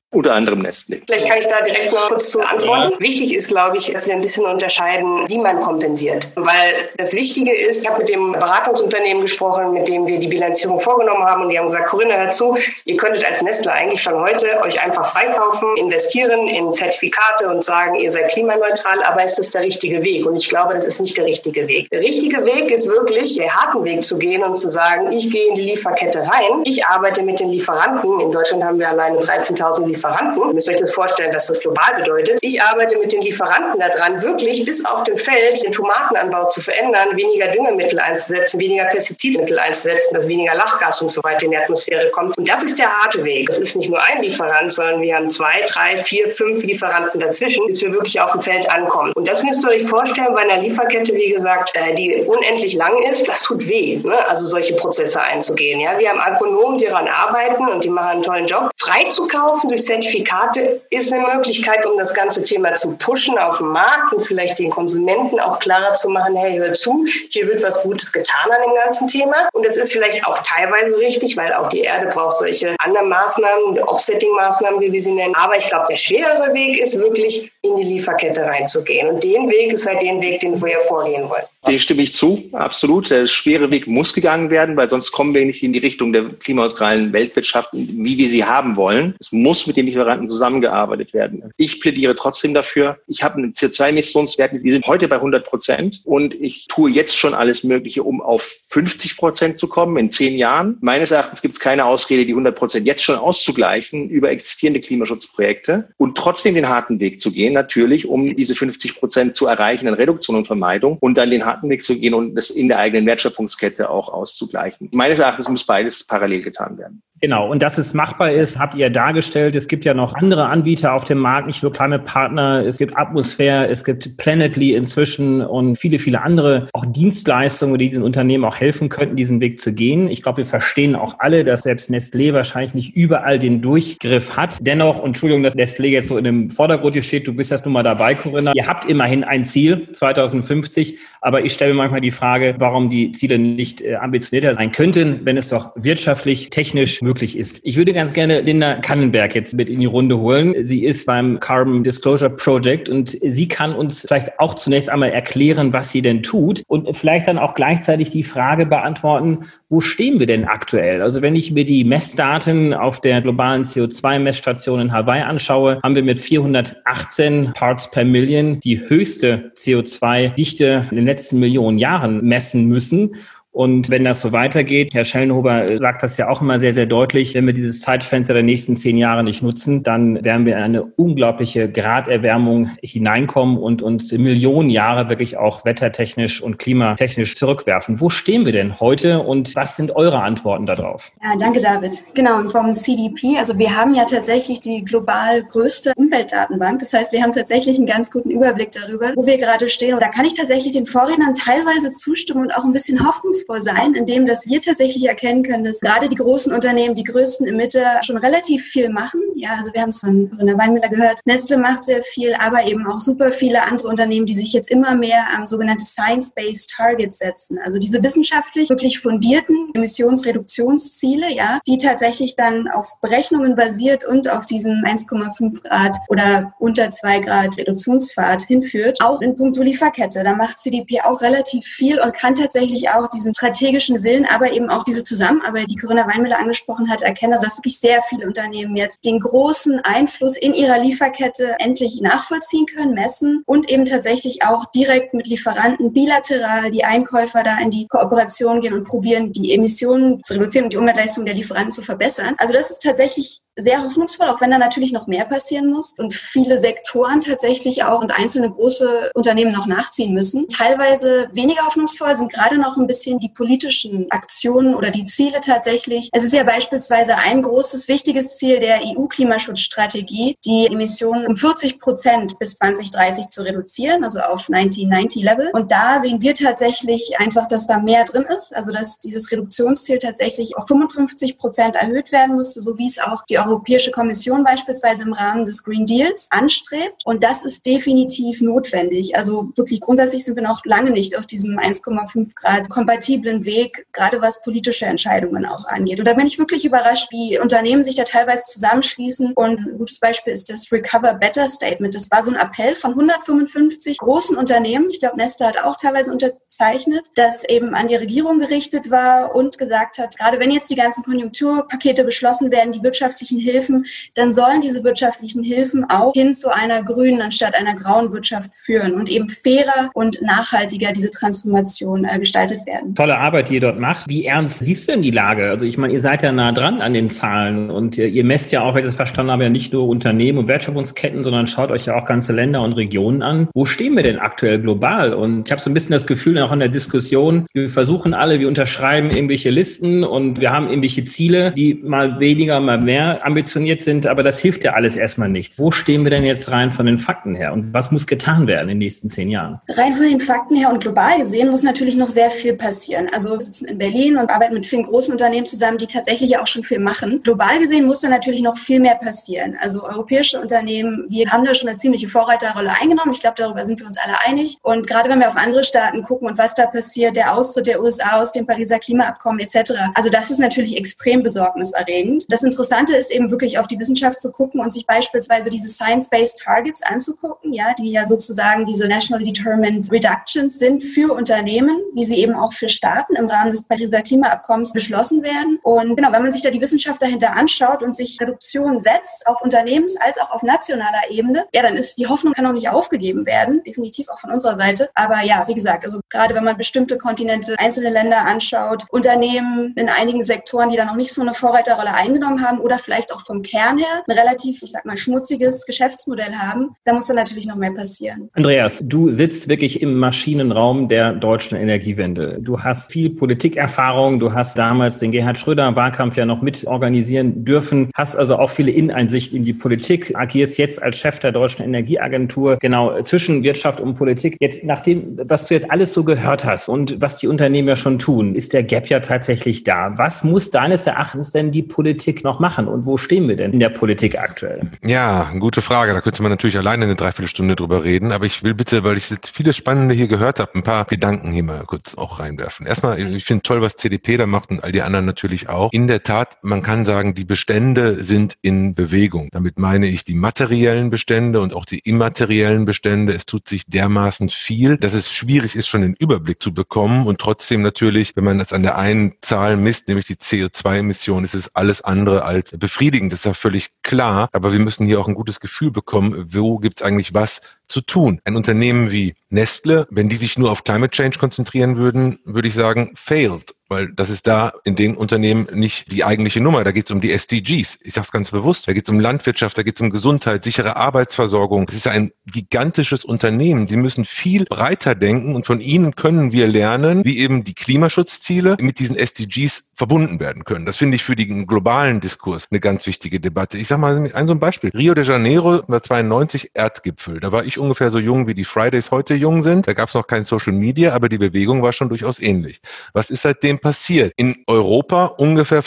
Unter anderem Nestlé. Vielleicht kann ich da direkt noch kurz zu antworten. Ja. Wichtig ist, glaube ich, dass wir ein bisschen unterscheiden, wie man kompensiert. Weil das Wichtige ist, ich habe mit dem Beratungsunternehmen gesprochen, mit dem wir die Bilanzierung vorgenommen haben und die haben gesagt, Corinna, hört zu, ihr könntet als Nestlé eigentlich schon heute euch einfach freikaufen, investieren in Zertifikate und sagen, ihr seid klimaneutral, aber ist das der richtige Weg? Und ich glaube, das ist nicht der richtige Weg. Der richtige Weg ist wirklich, den harten Weg zu gehen und zu sagen, ich gehe in die Lieferkette rein, ich arbeite mit den Lieferanten. In Deutschland haben wir alleine 13.000 Lieferanten. Ihr müsst euch das vorstellen, was das global bedeutet. Ich arbeite mit den Lieferanten daran, wirklich bis auf dem Feld den Tomatenanbau zu verändern, weniger Düngemittel einzusetzen, weniger Pestizidmittel einzusetzen, dass weniger Lachgas und so weiter in die Atmosphäre kommt. Und das ist der harte Weg. Es ist nicht nur ein Lieferant, sondern wir haben 2, 3, 4, 5 Lieferanten dazwischen, bis wir wirklich auf dem Feld ankommen. Und das müsst ihr euch vorstellen bei einer Lieferkette, wie gesagt, die unendlich lang ist. Das tut weh, ne? Also solche Prozesse einzugehen. Ja? Wir haben Agronomen, die daran arbeiten und die machen einen tollen Job. Freizukaufen durch Zertifikate ist eine Möglichkeit, um das ganze Thema zu pushen auf dem Markt und vielleicht den Konsumenten auch klarer zu machen, hey, hör zu, hier wird was Gutes getan an dem ganzen Thema. Und das ist vielleicht auch teilweise richtig, weil auch die Erde braucht solche anderen Maßnahmen, Offsetting-Maßnahmen, wie wir sie nennen. Aber ich glaube, der schwerere Weg ist wirklich, in die Lieferkette reinzugehen. Und den Weg ist halt den Weg, den wir ja vorgehen wollen. Dem stimme ich zu, absolut. Der schwere Weg muss gegangen werden, weil sonst kommen wir nicht in die Richtung der klimaneutralen Weltwirtschaft, wie wir sie haben wollen. Es muss mit den Lieferanten zusammengearbeitet werden. Ich plädiere trotzdem dafür. Ich habe einen CO2-Emissionswert, die sind heute bei 100% und ich tue jetzt schon alles Mögliche, um auf 50% zu kommen in 10 Jahren. Meines Erachtens gibt es keine Ausrede, die 100% jetzt schon auszugleichen über existierende Klimaschutzprojekte und trotzdem den harten Weg zu gehen, natürlich, um diese 50% zu erreichen in Reduktion und Vermeidung und dann den harten Weg zu gehen und das in der eigenen Wertschöpfungskette auch auszugleichen. Meines Erachtens muss beides parallel getan werden. Genau, und dass es machbar ist, habt ihr dargestellt. Es gibt ja noch andere Anbieter auf dem Markt, nicht nur Climate Partner, es gibt Atmosphäre, es gibt Planetly inzwischen und viele, viele andere auch Dienstleistungen, die diesen Unternehmen auch helfen könnten, diesen Weg zu gehen. Ich glaube, wir verstehen auch alle, dass selbst Nestlé wahrscheinlich nicht überall den Durchgriff hat. Dennoch, und Entschuldigung, dass Nestlé jetzt so in dem Vordergrund hier steht, du bist jetzt nun mal dabei, Corinna. Ihr habt immerhin ein Ziel, 2050, aber ich stelle mir manchmal die Frage, warum die Ziele nicht ambitionierter sein könnten, wenn es doch wirtschaftlich, technisch möglich ist. Ich würde ganz gerne Linda Kannenberg jetzt mit in die Runde holen. Sie ist beim Carbon Disclosure Project und sie kann uns vielleicht auch zunächst einmal erklären, was sie denn tut und vielleicht dann auch gleichzeitig die Frage beantworten, wo stehen wir denn aktuell? Also wenn ich mir die Messdaten auf der globalen CO2-Messstation in Hawaii anschaue, haben wir mit 418 Parts per Million die höchste CO2-Dichte in den letzten Millionen Jahren messen müssen. Und wenn das so weitergeht, Herr Schellenhuber sagt das ja auch immer sehr, sehr deutlich, wenn wir dieses Zeitfenster der nächsten 10 Jahre nicht nutzen, dann werden wir in eine unglaubliche Graderwärmung hineinkommen und uns Millionen Jahre wirklich auch wettertechnisch und klimatechnisch zurückwerfen. Wo stehen wir denn heute und was sind eure Antworten darauf? Ja, danke, David. Genau, und vom CDP, also wir haben ja tatsächlich die global größte Umweltdatenbank. Das heißt, wir haben tatsächlich einen ganz guten Überblick darüber, wo wir gerade stehen. Und da kann ich tatsächlich den Vorrednern teilweise zustimmen und auch ein bisschen hoffnungsvoll sein, indem dass wir tatsächlich erkennen können, dass gerade die großen Unternehmen, die größten Emitter schon relativ viel machen. Ja, also wir haben es von Corinna Weinmüller gehört. Nestlé macht sehr viel, aber eben auch super viele andere Unternehmen, die sich jetzt immer mehr am sogenannte Science-Based Targets setzen. Also diese wissenschaftlich wirklich fundierten Emissionsreduktionsziele, ja, die tatsächlich dann auf Berechnungen basiert und auf diesen 1,5 Grad oder unter 2 Grad Reduktionspfad hinführt. Auch in puncto Lieferkette, da macht CDP auch relativ viel und kann tatsächlich auch diesen strategischen Willen, aber eben auch diese Zusammenarbeit, die Corinna Weinmüller angesprochen hat, erkennen, also dass wirklich sehr viele Unternehmen jetzt den großen Einfluss in ihrer Lieferkette endlich nachvollziehen können, messen und eben tatsächlich auch direkt mit Lieferanten bilateral die Einkäufer da in die Kooperation gehen und probieren, die Emissionen zu reduzieren und die Umweltleistung der Lieferanten zu verbessern. Also das ist tatsächlich sehr hoffnungsvoll, auch wenn da natürlich noch mehr passieren muss und viele Sektoren tatsächlich auch und einzelne große Unternehmen noch nachziehen müssen. Teilweise weniger hoffnungsvoll sind gerade noch ein bisschen die politischen Aktionen oder die Ziele tatsächlich. Es ist ja beispielsweise ein großes, wichtiges Ziel der EU-Klimaschutzstrategie, die Emissionen um 40% bis 2030 zu reduzieren, also auf 1990-Level. Und da sehen wir tatsächlich einfach, dass da mehr drin ist, also dass dieses Reduktionsziel tatsächlich auf 55% erhöht werden müsste, so wie es auch die Europäische Kommission beispielsweise im Rahmen des Green Deals anstrebt. Und das ist definitiv notwendig. Also wirklich grundsätzlich sind wir noch lange nicht auf diesem 1,5 Grad kompatiblen Weg, gerade was politische Entscheidungen auch angeht. Und da bin ich wirklich überrascht, wie Unternehmen sich da teilweise zusammenschließen. Und ein gutes Beispiel ist das Recover Better Statement. Das war so ein Appell von 155 großen Unternehmen. Ich glaube, Nestle hat auch teilweise unterzeichnet, das eben an die Regierung gerichtet war und gesagt hat, gerade wenn jetzt die ganzen Konjunkturpakete beschlossen werden, die wirtschaftlichen Hilfen, dann sollen diese wirtschaftlichen Hilfen auch hin zu einer grünen anstatt einer grauen Wirtschaft führen und eben fairer und nachhaltiger diese Transformation gestaltet werden. Tolle Arbeit, die ihr dort macht. Wie ernst siehst du denn die Lage? Also ich meine, ihr seid ja nah dran an den Zahlen und ihr messt ja auch, wenn ich das verstanden habe, ja nicht nur Unternehmen und Wertschöpfungsketten, sondern schaut euch ja auch ganze Länder und Regionen an. Wo stehen wir denn aktuell global? Und ich habe so ein bisschen das Gefühl, auch in der Diskussion, wir versuchen alle, wir unterschreiben irgendwelche Listen und wir haben irgendwelche Ziele, die mal weniger, mal mehr ambitioniert sind, aber das hilft ja alles erstmal nichts. Wo stehen wir denn jetzt rein von den Fakten her und was muss getan werden in den nächsten 10 Jahren? Rein von den Fakten her und global gesehen muss natürlich noch sehr viel passieren. Also wir sitzen in Berlin und arbeiten mit vielen großen Unternehmen zusammen, die tatsächlich auch schon viel machen. Global gesehen muss da natürlich noch viel mehr passieren. Also europäische Unternehmen, wir haben da schon eine ziemliche Vorreiterrolle eingenommen. Ich glaube, darüber sind wir uns alle einig. Und gerade wenn wir auf andere Staaten gucken und was da passiert, der Austritt der USA aus dem Pariser Klimaabkommen etc. Also das ist natürlich extrem besorgniserregend. Das Interessante ist eben wirklich auf die Wissenschaft zu gucken und sich beispielsweise diese Science-Based Targets anzugucken, ja, die ja sozusagen diese Nationally Determined Reductions sind für Unternehmen, wie sie eben auch für Staaten im Rahmen des Pariser Klimaabkommens beschlossen werden. Und genau, wenn man sich da die Wissenschaft dahinter anschaut und sich Reduktionen setzt auf Unternehmens- als auch auf nationaler Ebene, ja, dann ist die Hoffnung kann auch nicht aufgegeben werden, definitiv auch von unserer Seite. Aber ja, wie gesagt, also gerade wenn man bestimmte Kontinente, einzelne Länder anschaut, Unternehmen in einigen Sektoren, die da noch nicht so eine Vorreiterrolle eingenommen haben oder vielleicht auch vom Kern her ein relativ, ich sag mal, schmutziges Geschäftsmodell haben, da muss dann natürlich noch mehr passieren. Andreas, du sitzt wirklich im Maschinenraum der deutschen Energiewende. Du hast viel Politikerfahrung, du hast damals den Gerhard Schröder-Wahlkampf ja noch mit organisieren dürfen, hast also auch viele Inneneinsicht in die Politik, agierst jetzt als Chef der Deutschen Energieagentur, genau, zwischen Wirtschaft und Politik. Jetzt, nachdem, was du jetzt alles so gehört hast und was die Unternehmen ja schon tun, ist der Gap ja tatsächlich da. Was muss deines Erachtens denn die Politik noch machen und wo stehen wir denn in der Politik aktuell? Ja, gute Frage. Da könnte man natürlich alleine eine Dreiviertelstunde drüber reden, aber ich will bitte, weil ich jetzt viele Spannende hier gehört habe, ein paar Gedanken hier mal kurz auch reinwerfen. Erstmal, ich finde toll, was CDP da macht und all die anderen natürlich auch. In der Tat, man kann sagen, die Bestände sind in Bewegung. Damit meine ich die materiellen Bestände und auch die immateriellen Bestände. Es tut sich dermaßen viel, dass es schwierig ist, schon den Überblick zu bekommen und trotzdem natürlich, wenn man das an der einen Zahl misst, nämlich die CO2-Emissionen, ist es alles andere als befriedigend. Das ist ja völlig klar, aber wir müssen hier auch ein gutes Gefühl bekommen, wo gibt's eigentlich was zu tun. Ein Unternehmen wie Nestle, wenn die sich nur auf Climate Change konzentrieren würden, würde ich sagen, failed. Weil das ist da in den Unternehmen nicht die eigentliche Nummer. Da geht es um die SDGs. Ich sage es ganz bewusst. Da geht es um Landwirtschaft, da geht es um Gesundheit, sichere Arbeitsversorgung. Das ist ein gigantisches Unternehmen. Sie müssen viel breiter denken und von ihnen können wir lernen, wie eben die Klimaschutzziele mit diesen SDGs verbunden werden können. Das finde ich für den globalen Diskurs eine ganz wichtige Debatte. Ich sage mal so ein Beispiel. Rio de Janeiro war 92 Erdgipfel. Da war ich ungefähr so jung, wie die Fridays heute jung sind. Da gab es noch kein Social Media, aber die Bewegung war schon durchaus ähnlich. Was ist seitdem passiert? In Europa ungefähr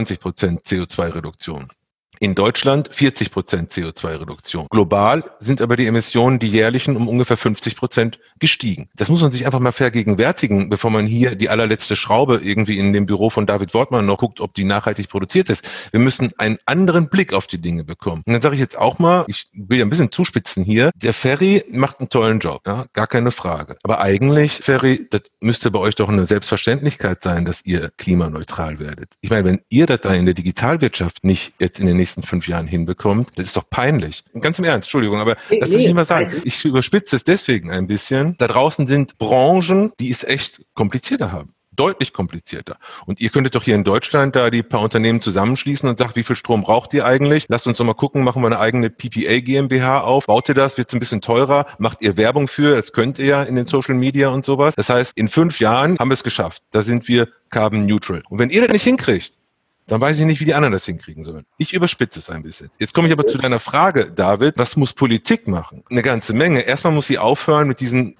25% CO2-Reduktion. In Deutschland 40% CO2-Reduktion. Global sind aber die Emissionen, die jährlichen, um ungefähr 50% gestiegen. Das muss man sich einfach mal vergegenwärtigen, bevor man hier die allerletzte Schraube irgendwie in dem Büro von David Wortmann noch guckt, ob die nachhaltig produziert ist. Wir müssen einen anderen Blick auf die Dinge bekommen. Und dann sage ich jetzt auch mal, ich will ja ein bisschen zuspitzen hier, der Ferry macht einen tollen Job, ja, gar keine Frage. Aber eigentlich, Ferry, das müsste bei euch doch eine Selbstverständlichkeit sein, dass ihr klimaneutral werdet. Ich meine, wenn ihr das da in der Digitalwirtschaft nicht jetzt in den nächsten 5 Jahren hinbekommt, das ist doch peinlich. Ganz im Ernst, Entschuldigung, aber lass es nicht mal sagen. Ich überspitze es deswegen ein bisschen. Da draußen sind Branchen, die es echt komplizierter haben. Deutlich komplizierter. Und ihr könntet doch hier in Deutschland da die paar Unternehmen zusammenschließen und sagt, wie viel Strom braucht ihr eigentlich? Lasst uns doch mal gucken, machen wir eine eigene PPA GmbH auf. Baut ihr das? Wird es ein bisschen teurer? Macht ihr Werbung für? Das könnt ihr ja in den Social Media und sowas. Das heißt, in 5 Jahren haben wir es geschafft. Da sind wir carbon neutral. Und wenn ihr das nicht hinkriegt, dann weiß ich nicht, wie die anderen das hinkriegen sollen. Ich überspitze es ein bisschen. Jetzt komme ich aber zu deiner Frage, David. Was muss Politik machen? Eine ganze Menge. Erstmal muss sie aufhören mit diesen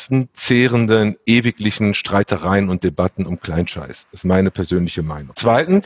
nervenzehrenden, ewiglichen Streitereien und Debatten um Kleinscheiß. Das ist meine persönliche Meinung. Zweitens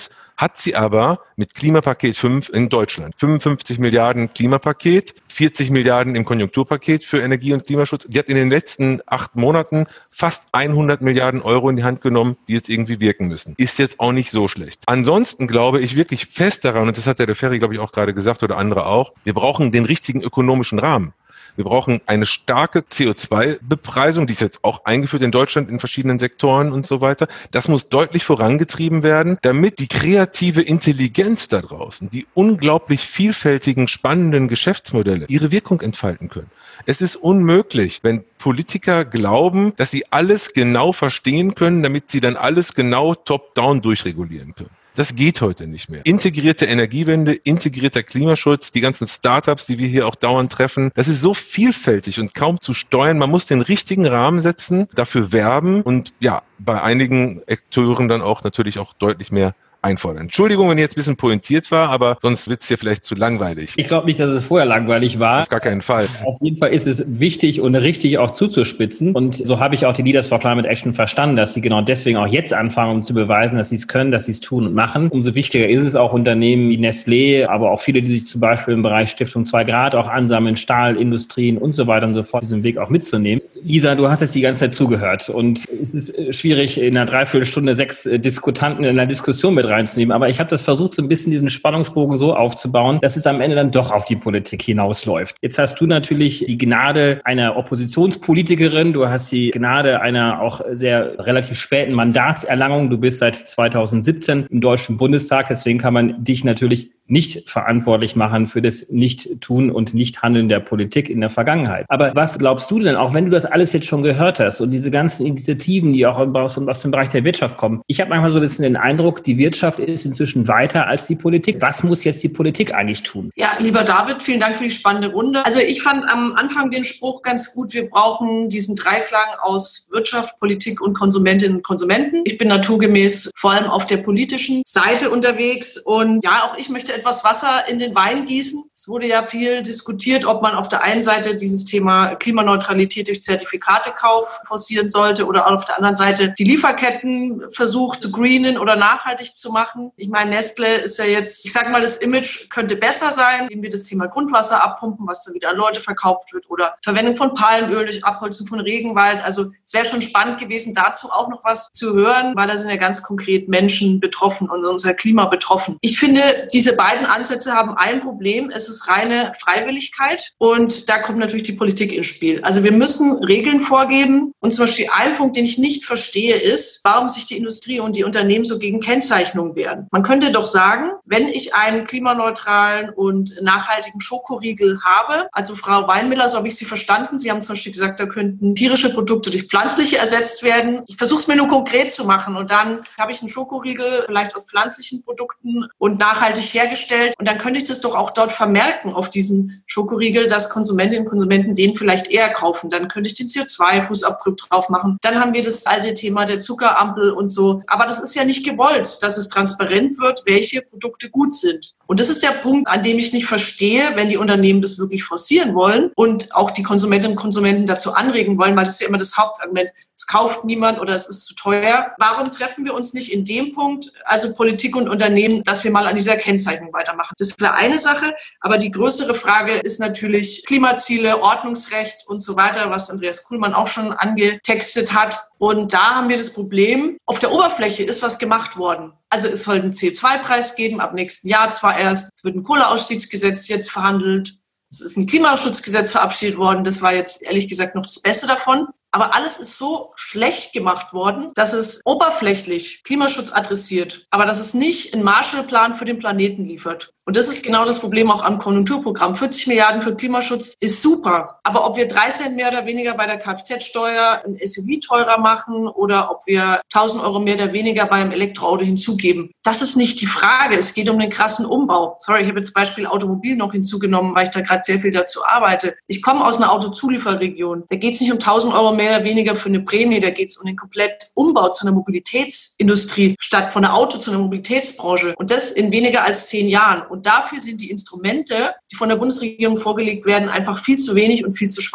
Hat sie aber mit Klimapaket 5 in Deutschland. 55 Milliarden Klimapaket, 40 Milliarden im Konjunkturpaket für Energie- und Klimaschutz. Die hat in den letzten 8 Monaten fast 100 Milliarden Euro in die Hand genommen, die jetzt irgendwie wirken müssen. Ist jetzt auch nicht so schlecht. Ansonsten glaube ich wirklich fest daran, und das hat der Ferry, glaube ich, auch gerade gesagt oder andere auch, wir brauchen den richtigen ökonomischen Rahmen. Wir brauchen eine starke CO2-Bepreisung, die ist jetzt auch eingeführt in Deutschland in verschiedenen Sektoren und so weiter. Das muss deutlich vorangetrieben werden, damit die kreative Intelligenz da draußen, die unglaublich vielfältigen, spannenden Geschäftsmodelle ihre Wirkung entfalten können. Es ist unmöglich, wenn Politiker glauben, dass sie alles genau verstehen können, damit sie dann alles genau top-down durchregulieren können. Das geht heute nicht mehr. Integrierte Energiewende, integrierter Klimaschutz, die ganzen Startups, die wir hier auch dauernd treffen, das ist so vielfältig und kaum zu steuern. Man muss den richtigen Rahmen setzen, dafür werben und ja, bei einigen Akteuren dann auch natürlich auch deutlich mehr einfordern. Entschuldigung, wenn ich jetzt ein bisschen pointiert war, aber sonst wird es hier vielleicht zu langweilig. Ich glaube nicht, dass es vorher langweilig war. Auf gar keinen Fall. Auf jeden Fall ist es wichtig und richtig auch zuzuspitzen. Und so habe ich auch die Leaders for Climate Action verstanden, dass sie genau deswegen auch jetzt anfangen, um zu beweisen, dass sie es können, dass sie es tun und machen. Umso wichtiger ist es auch Unternehmen wie Nestlé, aber auch viele, die sich zum Beispiel im Bereich Stiftung 2 Grad auch ansammeln, Stahlindustrien und so weiter und so fort, diesen Weg auch mitzunehmen. Lisa, du hast jetzt die ganze Zeit zugehört und es ist schwierig, in einer Dreiviertelstunde 6 Diskutanten in einer Diskussion mit reinzunehmen. Aber ich habe das versucht, so ein bisschen diesen Spannungsbogen so aufzubauen, dass es am Ende dann doch auf die Politik hinausläuft. Jetzt hast du natürlich die Gnade einer Oppositionspolitikerin. Du hast die Gnade einer auch sehr relativ späten Mandatserlangung. Du bist seit 2017 im Deutschen Bundestag. Deswegen kann man dich natürlich nicht verantwortlich machen für das Nicht-Tun und Nicht-Handeln der Politik in der Vergangenheit. Aber was glaubst du denn, auch wenn du das alles jetzt schon gehört hast und diese ganzen Initiativen, die auch aus dem Bereich der Wirtschaft kommen? Ich habe manchmal so ein bisschen den Eindruck, die Wirtschaft ist inzwischen weiter als die Politik. Was muss jetzt die Politik eigentlich tun? Ja, lieber David, vielen Dank für die spannende Runde. Also ich fand am Anfang den Spruch ganz gut, wir brauchen diesen Dreiklang aus Wirtschaft, Politik und Konsumentinnen und Konsumenten. Ich bin naturgemäß vor allem auf der politischen Seite unterwegs und ja, auch ich möchte etwas Wasser in den Wein gießen. Es wurde ja viel diskutiert, ob man auf der einen Seite dieses Thema Klimaneutralität durch Zertifikatekauf forcieren sollte oder auf der anderen Seite die Lieferketten versucht zu greenen oder nachhaltig zu machen. Ich meine, Nestle ist ja jetzt, ich sage mal, das Image könnte besser sein, indem wir das Thema Grundwasser abpumpen, was dann wieder an Leute verkauft wird oder Verwendung von Palmöl durch Abholzen von Regenwald. Also es wäre schon spannend gewesen, dazu auch noch was zu hören, weil da sind ja ganz konkret Menschen betroffen und unser Klima betroffen. Ich finde, diese beiden Ansätze haben ein Problem. Es ist reine Freiwilligkeit und da kommt natürlich die Politik ins Spiel. Also wir müssen Regeln vorgeben und zum Beispiel ein Punkt, den ich nicht verstehe, ist, warum sich die Industrie und die Unternehmen so gegen Kennzeichnung wehren. Man könnte doch sagen, wenn ich einen klimaneutralen und nachhaltigen Schokoriegel habe, also Frau Weinmiller, so habe ich Sie verstanden, Sie haben zum Beispiel gesagt, da könnten tierische Produkte durch pflanzliche ersetzt werden. Ich versuche es mir nur konkret zu machen und dann habe ich einen Schokoriegel vielleicht aus pflanzlichen Produkten und nachhaltig hergestellt und dann könnte ich das doch auch dort vermerken auf diesem Schokoriegel, dass Konsumentinnen und Konsumenten den vielleicht eher kaufen. Dann könnte ich den CO2-Fußabdruck drauf machen. Dann haben wir das alte Thema der Zuckerampel und so. Aber das ist ja nicht gewollt, dass es transparent wird, welche Produkte gut sind. Und das ist der Punkt, an dem ich nicht verstehe, wenn die Unternehmen das wirklich forcieren wollen und auch die Konsumentinnen und Konsumenten dazu anregen wollen, weil das ist ja immer das Hauptargument, es kauft niemand oder es ist zu teuer. Warum treffen wir uns nicht in dem Punkt, also Politik und Unternehmen, dass wir mal an dieser Kennzeichnung weitermachen? Das wäre eine Sache, aber die größere Frage ist natürlich Klimaziele, Ordnungsrecht und so weiter, was Andreas Kuhlmann auch schon angetextet hat. Und da haben wir das Problem, auf der Oberfläche ist was gemacht worden. Also es soll einen CO2-Preis geben, ab nächsten Jahr zwar erst. Es wird ein Kohleausstiegsgesetz jetzt verhandelt. Es ist ein Klimaschutzgesetz verabschiedet worden. Das war jetzt ehrlich gesagt noch das Beste davon. Aber alles ist so schlecht gemacht worden, dass es oberflächlich Klimaschutz adressiert, aber dass es nicht einen Marshallplan für den Planeten liefert. Und das ist genau das Problem auch am Konjunkturprogramm. 40 Milliarden für Klimaschutz ist super. Aber ob wir 3 Cent mehr oder weniger bei der Kfz-Steuer ein SUV teurer machen oder ob wir 1.000 Euro mehr oder weniger beim Elektroauto hinzugeben, das ist nicht die Frage. Es geht um den krassen Umbau. Sorry, ich habe jetzt Beispiel Automobil noch hinzugenommen, weil ich da gerade sehr viel dazu arbeite. Ich komme aus einer Autozulieferregion. Da geht es nicht um 1.000 Euro mehr oder weniger für eine Prämie. Da geht es um den kompletten Umbau zu einer Mobilitätsindustrie statt von der Auto zu einer Mobilitätsbranche. Und das in weniger als 10 Jahren. Und dafür sind die Instrumente, die von der Bundesregierung vorgelegt werden, einfach viel zu wenig und viel zu schwach.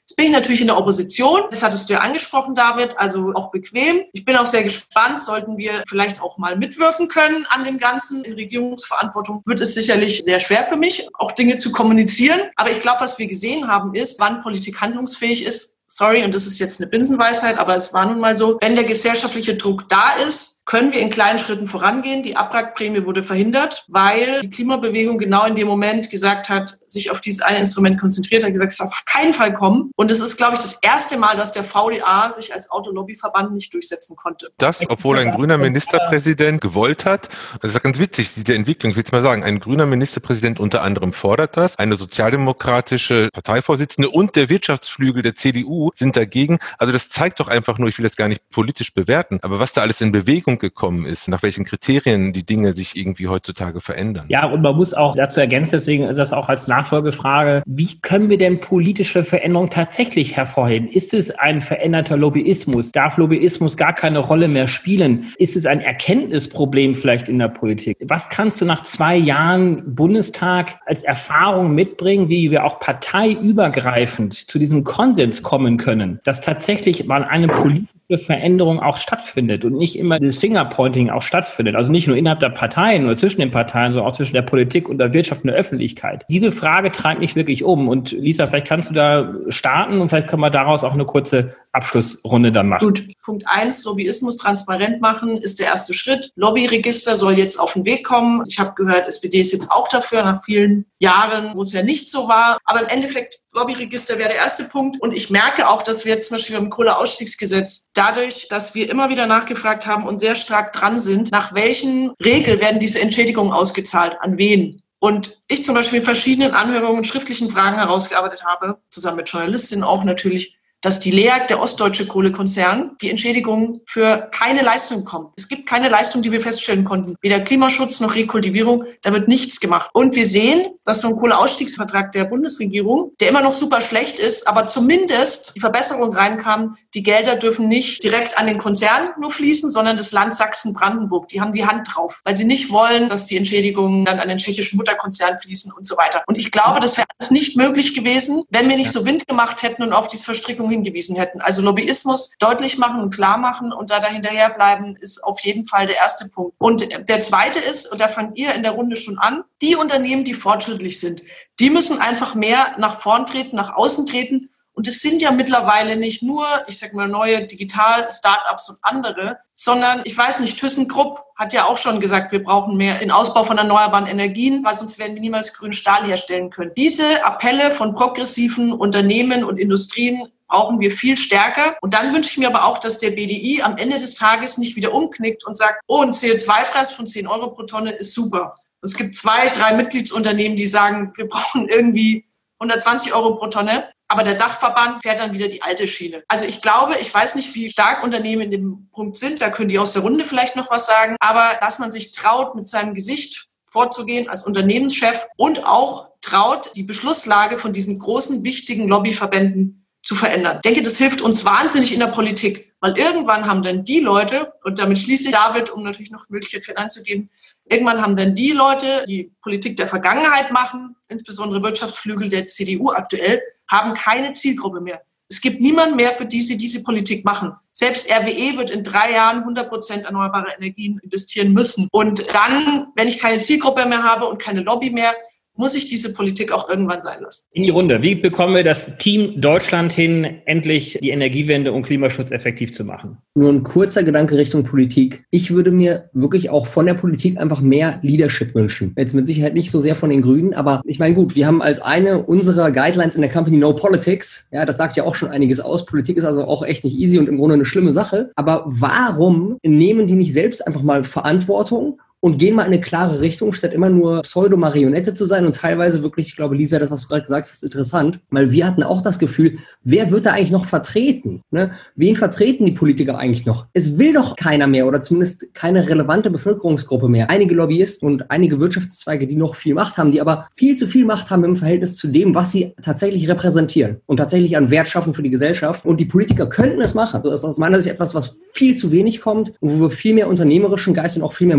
Jetzt bin ich natürlich in der Opposition. Das hattest du ja angesprochen, David, also auch bequem. Ich bin auch sehr gespannt, sollten wir vielleicht auch mal mitwirken können an dem Ganzen. In Regierungsverantwortung wird es sicherlich sehr schwer für mich, auch Dinge zu kommunizieren. Aber ich glaube, was wir gesehen haben, ist, wann Politik handlungsfähig ist. Sorry, und das ist jetzt eine Binsenweisheit, aber es war nun mal so. Wenn der gesellschaftliche Druck da ist, können wir in kleinen Schritten vorangehen. Die Abwrackprämie wurde verhindert, weil die Klimabewegung genau in dem Moment gesagt hat, sich auf dieses eine Instrument konzentriert hat, gesagt, es darf auf keinen Fall kommen. Und es ist, glaube ich, das erste Mal, dass der VDA sich als Autolobbyverband nicht durchsetzen konnte. Das, obwohl ein grüner Ministerpräsident gewollt hat, das ist ganz witzig, diese Entwicklung, ich will es mal sagen, ein grüner Ministerpräsident unter anderem fordert das, eine sozialdemokratische Parteivorsitzende und der Wirtschaftsflügel der CDU sind dagegen. Also das zeigt doch einfach nur, ich will das gar nicht politisch bewerten, aber was da alles in Bewegung gekommen ist, nach welchen Kriterien die Dinge sich irgendwie heutzutage verändern. Ja, und man muss auch dazu ergänzen, deswegen ist das auch als Nachfolgefrage, wie können wir denn politische Veränderung tatsächlich hervorheben? Ist es ein veränderter Lobbyismus? Darf Lobbyismus gar keine Rolle mehr spielen? Ist es ein Erkenntnisproblem vielleicht in der Politik? Was kannst du nach 2 Jahren Bundestag als Erfahrung mitbringen, wie wir auch parteiübergreifend zu diesem Konsens kommen können, dass tatsächlich mal eine politische Veränderung auch stattfindet und nicht immer das Fingerpointing auch stattfindet. Also nicht nur innerhalb der Parteien oder zwischen den Parteien, sondern auch zwischen der Politik und der Wirtschaft und der Öffentlichkeit. Diese Frage treibt mich wirklich um. Und Lisa, vielleicht kannst du da starten und vielleicht können wir daraus auch eine kurze Abschlussrunde dann machen. Gut, Punkt 1, Lobbyismus transparent machen ist der erste Schritt. Lobbyregister soll jetzt auf den Weg kommen. Ich habe gehört, SPD ist jetzt auch dafür, nach vielen Jahren, wo es ja nicht so war. Aber im Endeffekt, Lobbyregister wäre der erste Punkt. Und ich merke auch, dass wir jetzt zum Beispiel beim Kohleausstiegsgesetz dadurch, dass wir immer wieder nachgefragt haben und sehr stark dran sind, nach welchen Regeln werden diese Entschädigungen ausgezahlt, an wen? Und ich zum Beispiel in verschiedenen Anhörungen schriftlichen Fragen herausgearbeitet habe, zusammen mit Journalistinnen auch natürlich, dass die LEAG, der ostdeutsche Kohlekonzern, die Entschädigung für keine Leistung bekommt. Es gibt keine Leistung, die wir feststellen konnten. Weder Klimaschutz noch Rekultivierung, da wird nichts gemacht. Und wir sehen, dass vom Kohleausstiegsvertrag der Bundesregierung, der immer noch super schlecht ist, aber zumindest die Verbesserung reinkam, die Gelder dürfen nicht direkt an den Konzern nur fließen, sondern das Land Sachsen-Brandenburg. Die haben die Hand drauf, weil sie nicht wollen, dass die Entschädigungen dann an den tschechischen Mutterkonzern fließen und so weiter. Und ich glaube, das wäre alles nicht möglich gewesen, wenn wir nicht so Wind gemacht hätten und auf diese Verstrickung hingewiesen hätten. Also Lobbyismus deutlich machen und klar machen und da hinterherbleiben ist auf jeden Fall der erste Punkt. Und der zweite ist, und da fangt ihr in der Runde schon an, die Unternehmen, die fortschrittlich sind, die müssen einfach mehr nach vorn treten, nach außen treten. Und es sind ja mittlerweile nicht nur, ich sag mal, neue Digital-Startups und andere, sondern, ich weiß nicht, ThyssenKrupp hat ja auch schon gesagt, wir brauchen mehr den Ausbau von erneuerbaren Energien, weil sonst werden wir niemals grünen Stahl herstellen können. Diese Appelle von progressiven Unternehmen und Industrien brauchen wir viel stärker. Und dann wünsche ich mir aber auch, dass der BDI am Ende des Tages nicht wieder umknickt und sagt, oh, ein CO2-Preis von 10 Euro pro Tonne ist super. Es gibt 2, 3 Mitgliedsunternehmen, die sagen, wir brauchen irgendwie 120 Euro pro Tonne. Aber der Dachverband fährt dann wieder die alte Schiene. Also ich glaube, ich weiß nicht, wie stark Unternehmen in dem Punkt sind. Da können die aus der Runde vielleicht noch was sagen. Aber dass man sich traut, mit seinem Gesicht vorzugehen als Unternehmenschef und auch traut, die Beschlusslage von diesen großen, wichtigen Lobbyverbänden zu verändern. Ich denke, das hilft uns wahnsinnig in der Politik, weil irgendwann haben dann die Leute, und damit schließe ich David, um natürlich noch Möglichkeit für ihn anzugeben, irgendwann haben dann die Leute, die Politik der Vergangenheit machen, insbesondere Wirtschaftsflügel der CDU aktuell, haben keine Zielgruppe mehr. Es gibt niemanden mehr, für die sie diese Politik machen. Selbst RWE wird in 3 Jahren 100% erneuerbare Energien investieren müssen. Und dann, wenn ich keine Zielgruppe mehr habe und keine Lobby mehr, muss ich diese Politik auch irgendwann sein lassen. In die Runde. Wie bekommen wir das Team Deutschland hin, endlich die Energiewende und Klimaschutz effektiv zu machen? Nur ein kurzer Gedanke Richtung Politik. Ich würde mir wirklich auch von der Politik einfach mehr Leadership wünschen. Jetzt mit Sicherheit nicht so sehr von den Grünen, aber ich meine, gut, wir haben als eine unserer Guidelines in der Company No Politics. Ja, das sagt ja auch schon einiges aus. Politik ist also auch echt nicht easy und im Grunde eine schlimme Sache. Aber warum nehmen die nicht selbst einfach mal Verantwortung und gehen mal in eine klare Richtung, statt immer nur Pseudo-Marionette zu sein und teilweise wirklich, ich glaube, Lisa, das, was du gerade gesagt hast, ist interessant, weil wir hatten auch das Gefühl, wer wird da eigentlich noch vertreten? Ne? Wen vertreten die Politiker eigentlich noch? Es will doch keiner mehr oder zumindest keine relevante Bevölkerungsgruppe mehr. Einige Lobbyisten und einige Wirtschaftszweige, die noch viel Macht haben, die aber viel zu viel Macht haben im Verhältnis zu dem, was sie tatsächlich repräsentieren und tatsächlich an Wert schaffen für die Gesellschaft. Und die Politiker könnten es machen. Das ist aus meiner Sicht etwas, was viel zu wenig kommt und wo wir viel mehr unternehmerischen Geist und auch viel mehr Mut bräuchten.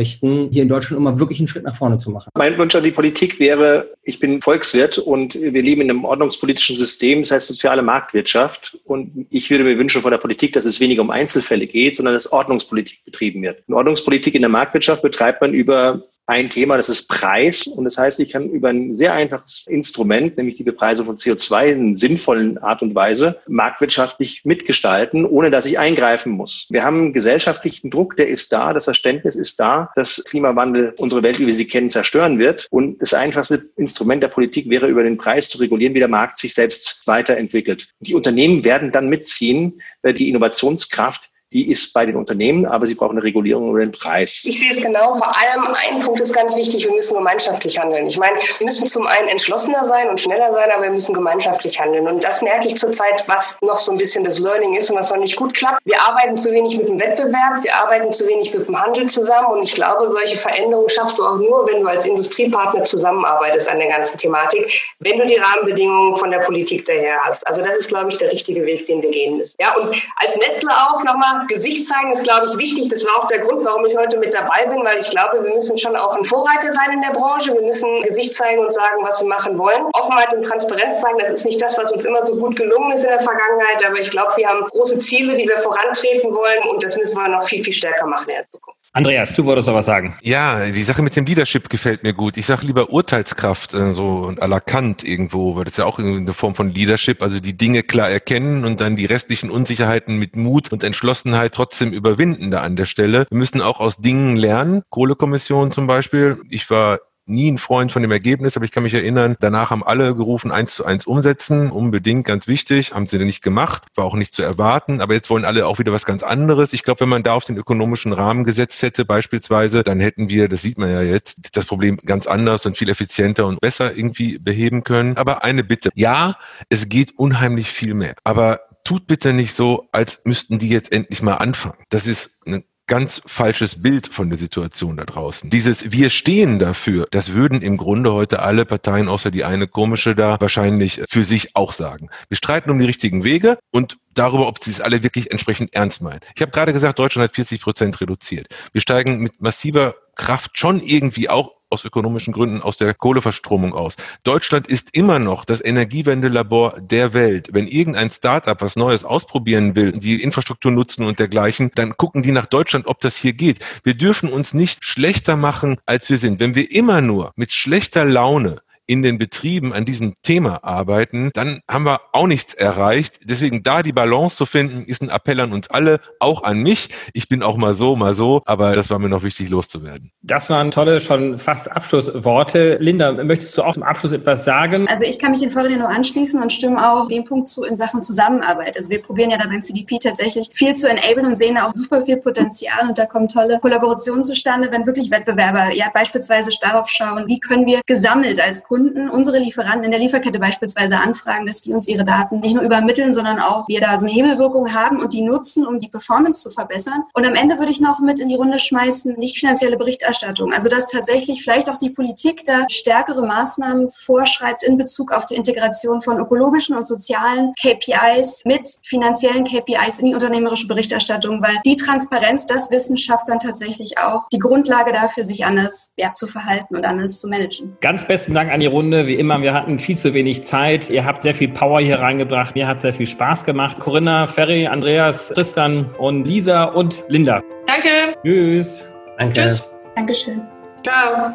einrichten, hier in Deutschland, um mal wirklich einen Schritt nach vorne zu machen? Mein Wunsch an die Politik wäre, ich bin Volkswirt und wir leben in einem ordnungspolitischen System, das heißt soziale Marktwirtschaft. Und ich würde mir wünschen von der Politik, dass es weniger um Einzelfälle geht, sondern dass Ordnungspolitik betrieben wird. Und Ordnungspolitik in der Marktwirtschaft betreibt man über ein Thema, das ist Preis. Und das heißt, ich kann über ein sehr einfaches Instrument, nämlich die Bepreisung von CO2 in einer sinnvollen Art und Weise, marktwirtschaftlich mitgestalten, ohne dass ich eingreifen muss. Wir haben einen gesellschaftlichen Druck, der ist da, das Verständnis ist da, dass Klimawandel unsere Welt, wie wir sie kennen, zerstören wird. Und das einfachste Instrument der Politik wäre, über den Preis zu regulieren, wie der Markt sich selbst weiterentwickelt. Die Unternehmen werden dann mitziehen, die Innovationskraft, die ist bei den Unternehmen, aber sie brauchen eine Regulierung über den Preis. Ich sehe es genauso. Vor allem ein Punkt ist ganz wichtig, wir müssen gemeinschaftlich handeln. Ich meine, wir müssen zum einen entschlossener sein und schneller sein, aber wir müssen gemeinschaftlich handeln. Und das merke ich zurzeit, was noch so ein bisschen das Learning ist und was noch nicht gut klappt. Wir arbeiten zu wenig mit dem Wettbewerb, wir arbeiten zu wenig mit dem Handel zusammen. Und ich glaube, solche Veränderungen schaffst du auch nur, wenn du als Industriepartner zusammenarbeitest an der ganzen Thematik, wenn du die Rahmenbedingungen von der Politik daher hast. Also das ist, glaube ich, der richtige Weg, den wir gehen müssen. Ja, und als Nestle auch nochmal, Gesicht zeigen ist, glaube ich, wichtig. Das war auch der Grund, warum ich heute mit dabei bin, weil ich glaube, wir müssen schon auch ein Vorreiter sein in der Branche. Wir müssen Gesicht zeigen und sagen, was wir machen wollen. Offenheit und Transparenz zeigen, das ist nicht das, was uns immer so gut gelungen ist in der Vergangenheit, aber ich glaube, wir haben große Ziele, die wir vorantreten wollen und das müssen wir noch viel, viel stärker machen in der Zukunft. Andreas, du wolltest noch was sagen. Ja, die Sache mit dem Leadership gefällt mir gut. Ich sage lieber Urteilskraft so und à la Kant irgendwo, weil das ist ja auch eine Form von Leadership, also die Dinge klar erkennen und dann die restlichen Unsicherheiten mit Mut und Entschlossenheit trotzdem überwinden da an der Stelle. Wir müssen auch aus Dingen lernen. Kohlekommission zum Beispiel. Ich war nie ein Freund von dem Ergebnis, aber ich kann mich erinnern, danach haben alle gerufen, 1:1 umsetzen, unbedingt, ganz wichtig, haben sie nicht gemacht, war auch nicht zu erwarten, aber jetzt wollen alle auch wieder was ganz anderes. Ich glaube, wenn man da auf den ökonomischen Rahmen gesetzt hätte beispielsweise, dann hätten wir, das sieht man ja jetzt, das Problem ganz anders und viel effizienter und besser irgendwie beheben können. Aber eine Bitte, ja, es geht unheimlich viel mehr, aber tut bitte nicht so, als müssten die jetzt endlich mal anfangen. Das ist eine ganz falsches Bild von der Situation da draußen. Dieses Wir stehen dafür, das würden im Grunde heute alle Parteien, außer die eine komische da, wahrscheinlich für sich auch sagen. Wir streiten um die richtigen Wege und darüber, ob sie es alle wirklich entsprechend ernst meinen. Ich habe gerade gesagt, Deutschland hat 40% reduziert. Wir steigen mit massiver Kraft schon irgendwie auch aus ökonomischen Gründen aus der Kohleverstromung aus. Deutschland ist immer noch das Energiewendelabor der Welt. Wenn irgendein Start-up was Neues ausprobieren will, die Infrastruktur nutzen und dergleichen, dann gucken die nach Deutschland, ob das hier geht. Wir dürfen uns nicht schlechter machen, als wir sind. Wenn wir immer nur mit schlechter Laune in den Betrieben an diesem Thema arbeiten, dann haben wir auch nichts erreicht. Deswegen da die Balance zu finden, ist ein Appell an uns alle, auch an mich. Ich bin auch mal so, aber das war mir noch wichtig loszuwerden. Das waren tolle, schon fast Abschlussworte. Linda, möchtest du auch zum Abschluss etwas sagen? Also ich kann mich den Vorrednern nur anschließen und stimme auch dem Punkt zu in Sachen Zusammenarbeit. Also wir probieren ja da beim CDP tatsächlich viel zu enablen und sehen da auch super viel Potenzial und da kommen tolle Kollaborationen zustande, wenn wirklich Wettbewerber ja beispielsweise darauf schauen, wie können wir gesammelt als Kunden unsere Lieferanten in der Lieferkette beispielsweise anfragen, dass die uns ihre Daten nicht nur übermitteln, sondern auch wir da so eine Hebelwirkung haben und die nutzen, um die Performance zu verbessern. Und am Ende würde ich noch mit in die Runde schmeißen, nicht finanzielle Berichterstattung. Also dass tatsächlich vielleicht auch die Politik da stärkere Maßnahmen vorschreibt in Bezug auf die Integration von ökologischen und sozialen KPIs mit finanziellen KPIs in die unternehmerische Berichterstattung, weil die Transparenz, das Wissen schafft dann tatsächlich auch die Grundlage dafür, sich anders zu verhalten und anders zu managen. Ganz besten Dank an die Runde. Wie immer, wir hatten viel zu wenig Zeit. Ihr habt sehr viel Power hier reingebracht. Mir hat sehr viel Spaß gemacht. Corinna, Ferry, Andreas, Tristan und Lisa und Linda. Danke. Tschüss. Danke. Tschüss. Dankeschön. Ciao.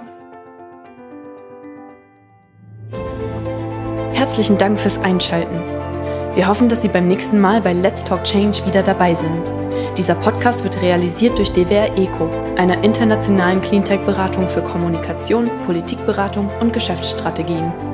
Herzlichen Dank fürs Einschalten. Wir hoffen, dass Sie beim nächsten Mal bei Let's Talk Change wieder dabei sind. Dieser Podcast wird realisiert durch DWR ECO, einer internationalen Cleantech-Beratung für Kommunikation, Politikberatung und Geschäftsstrategien.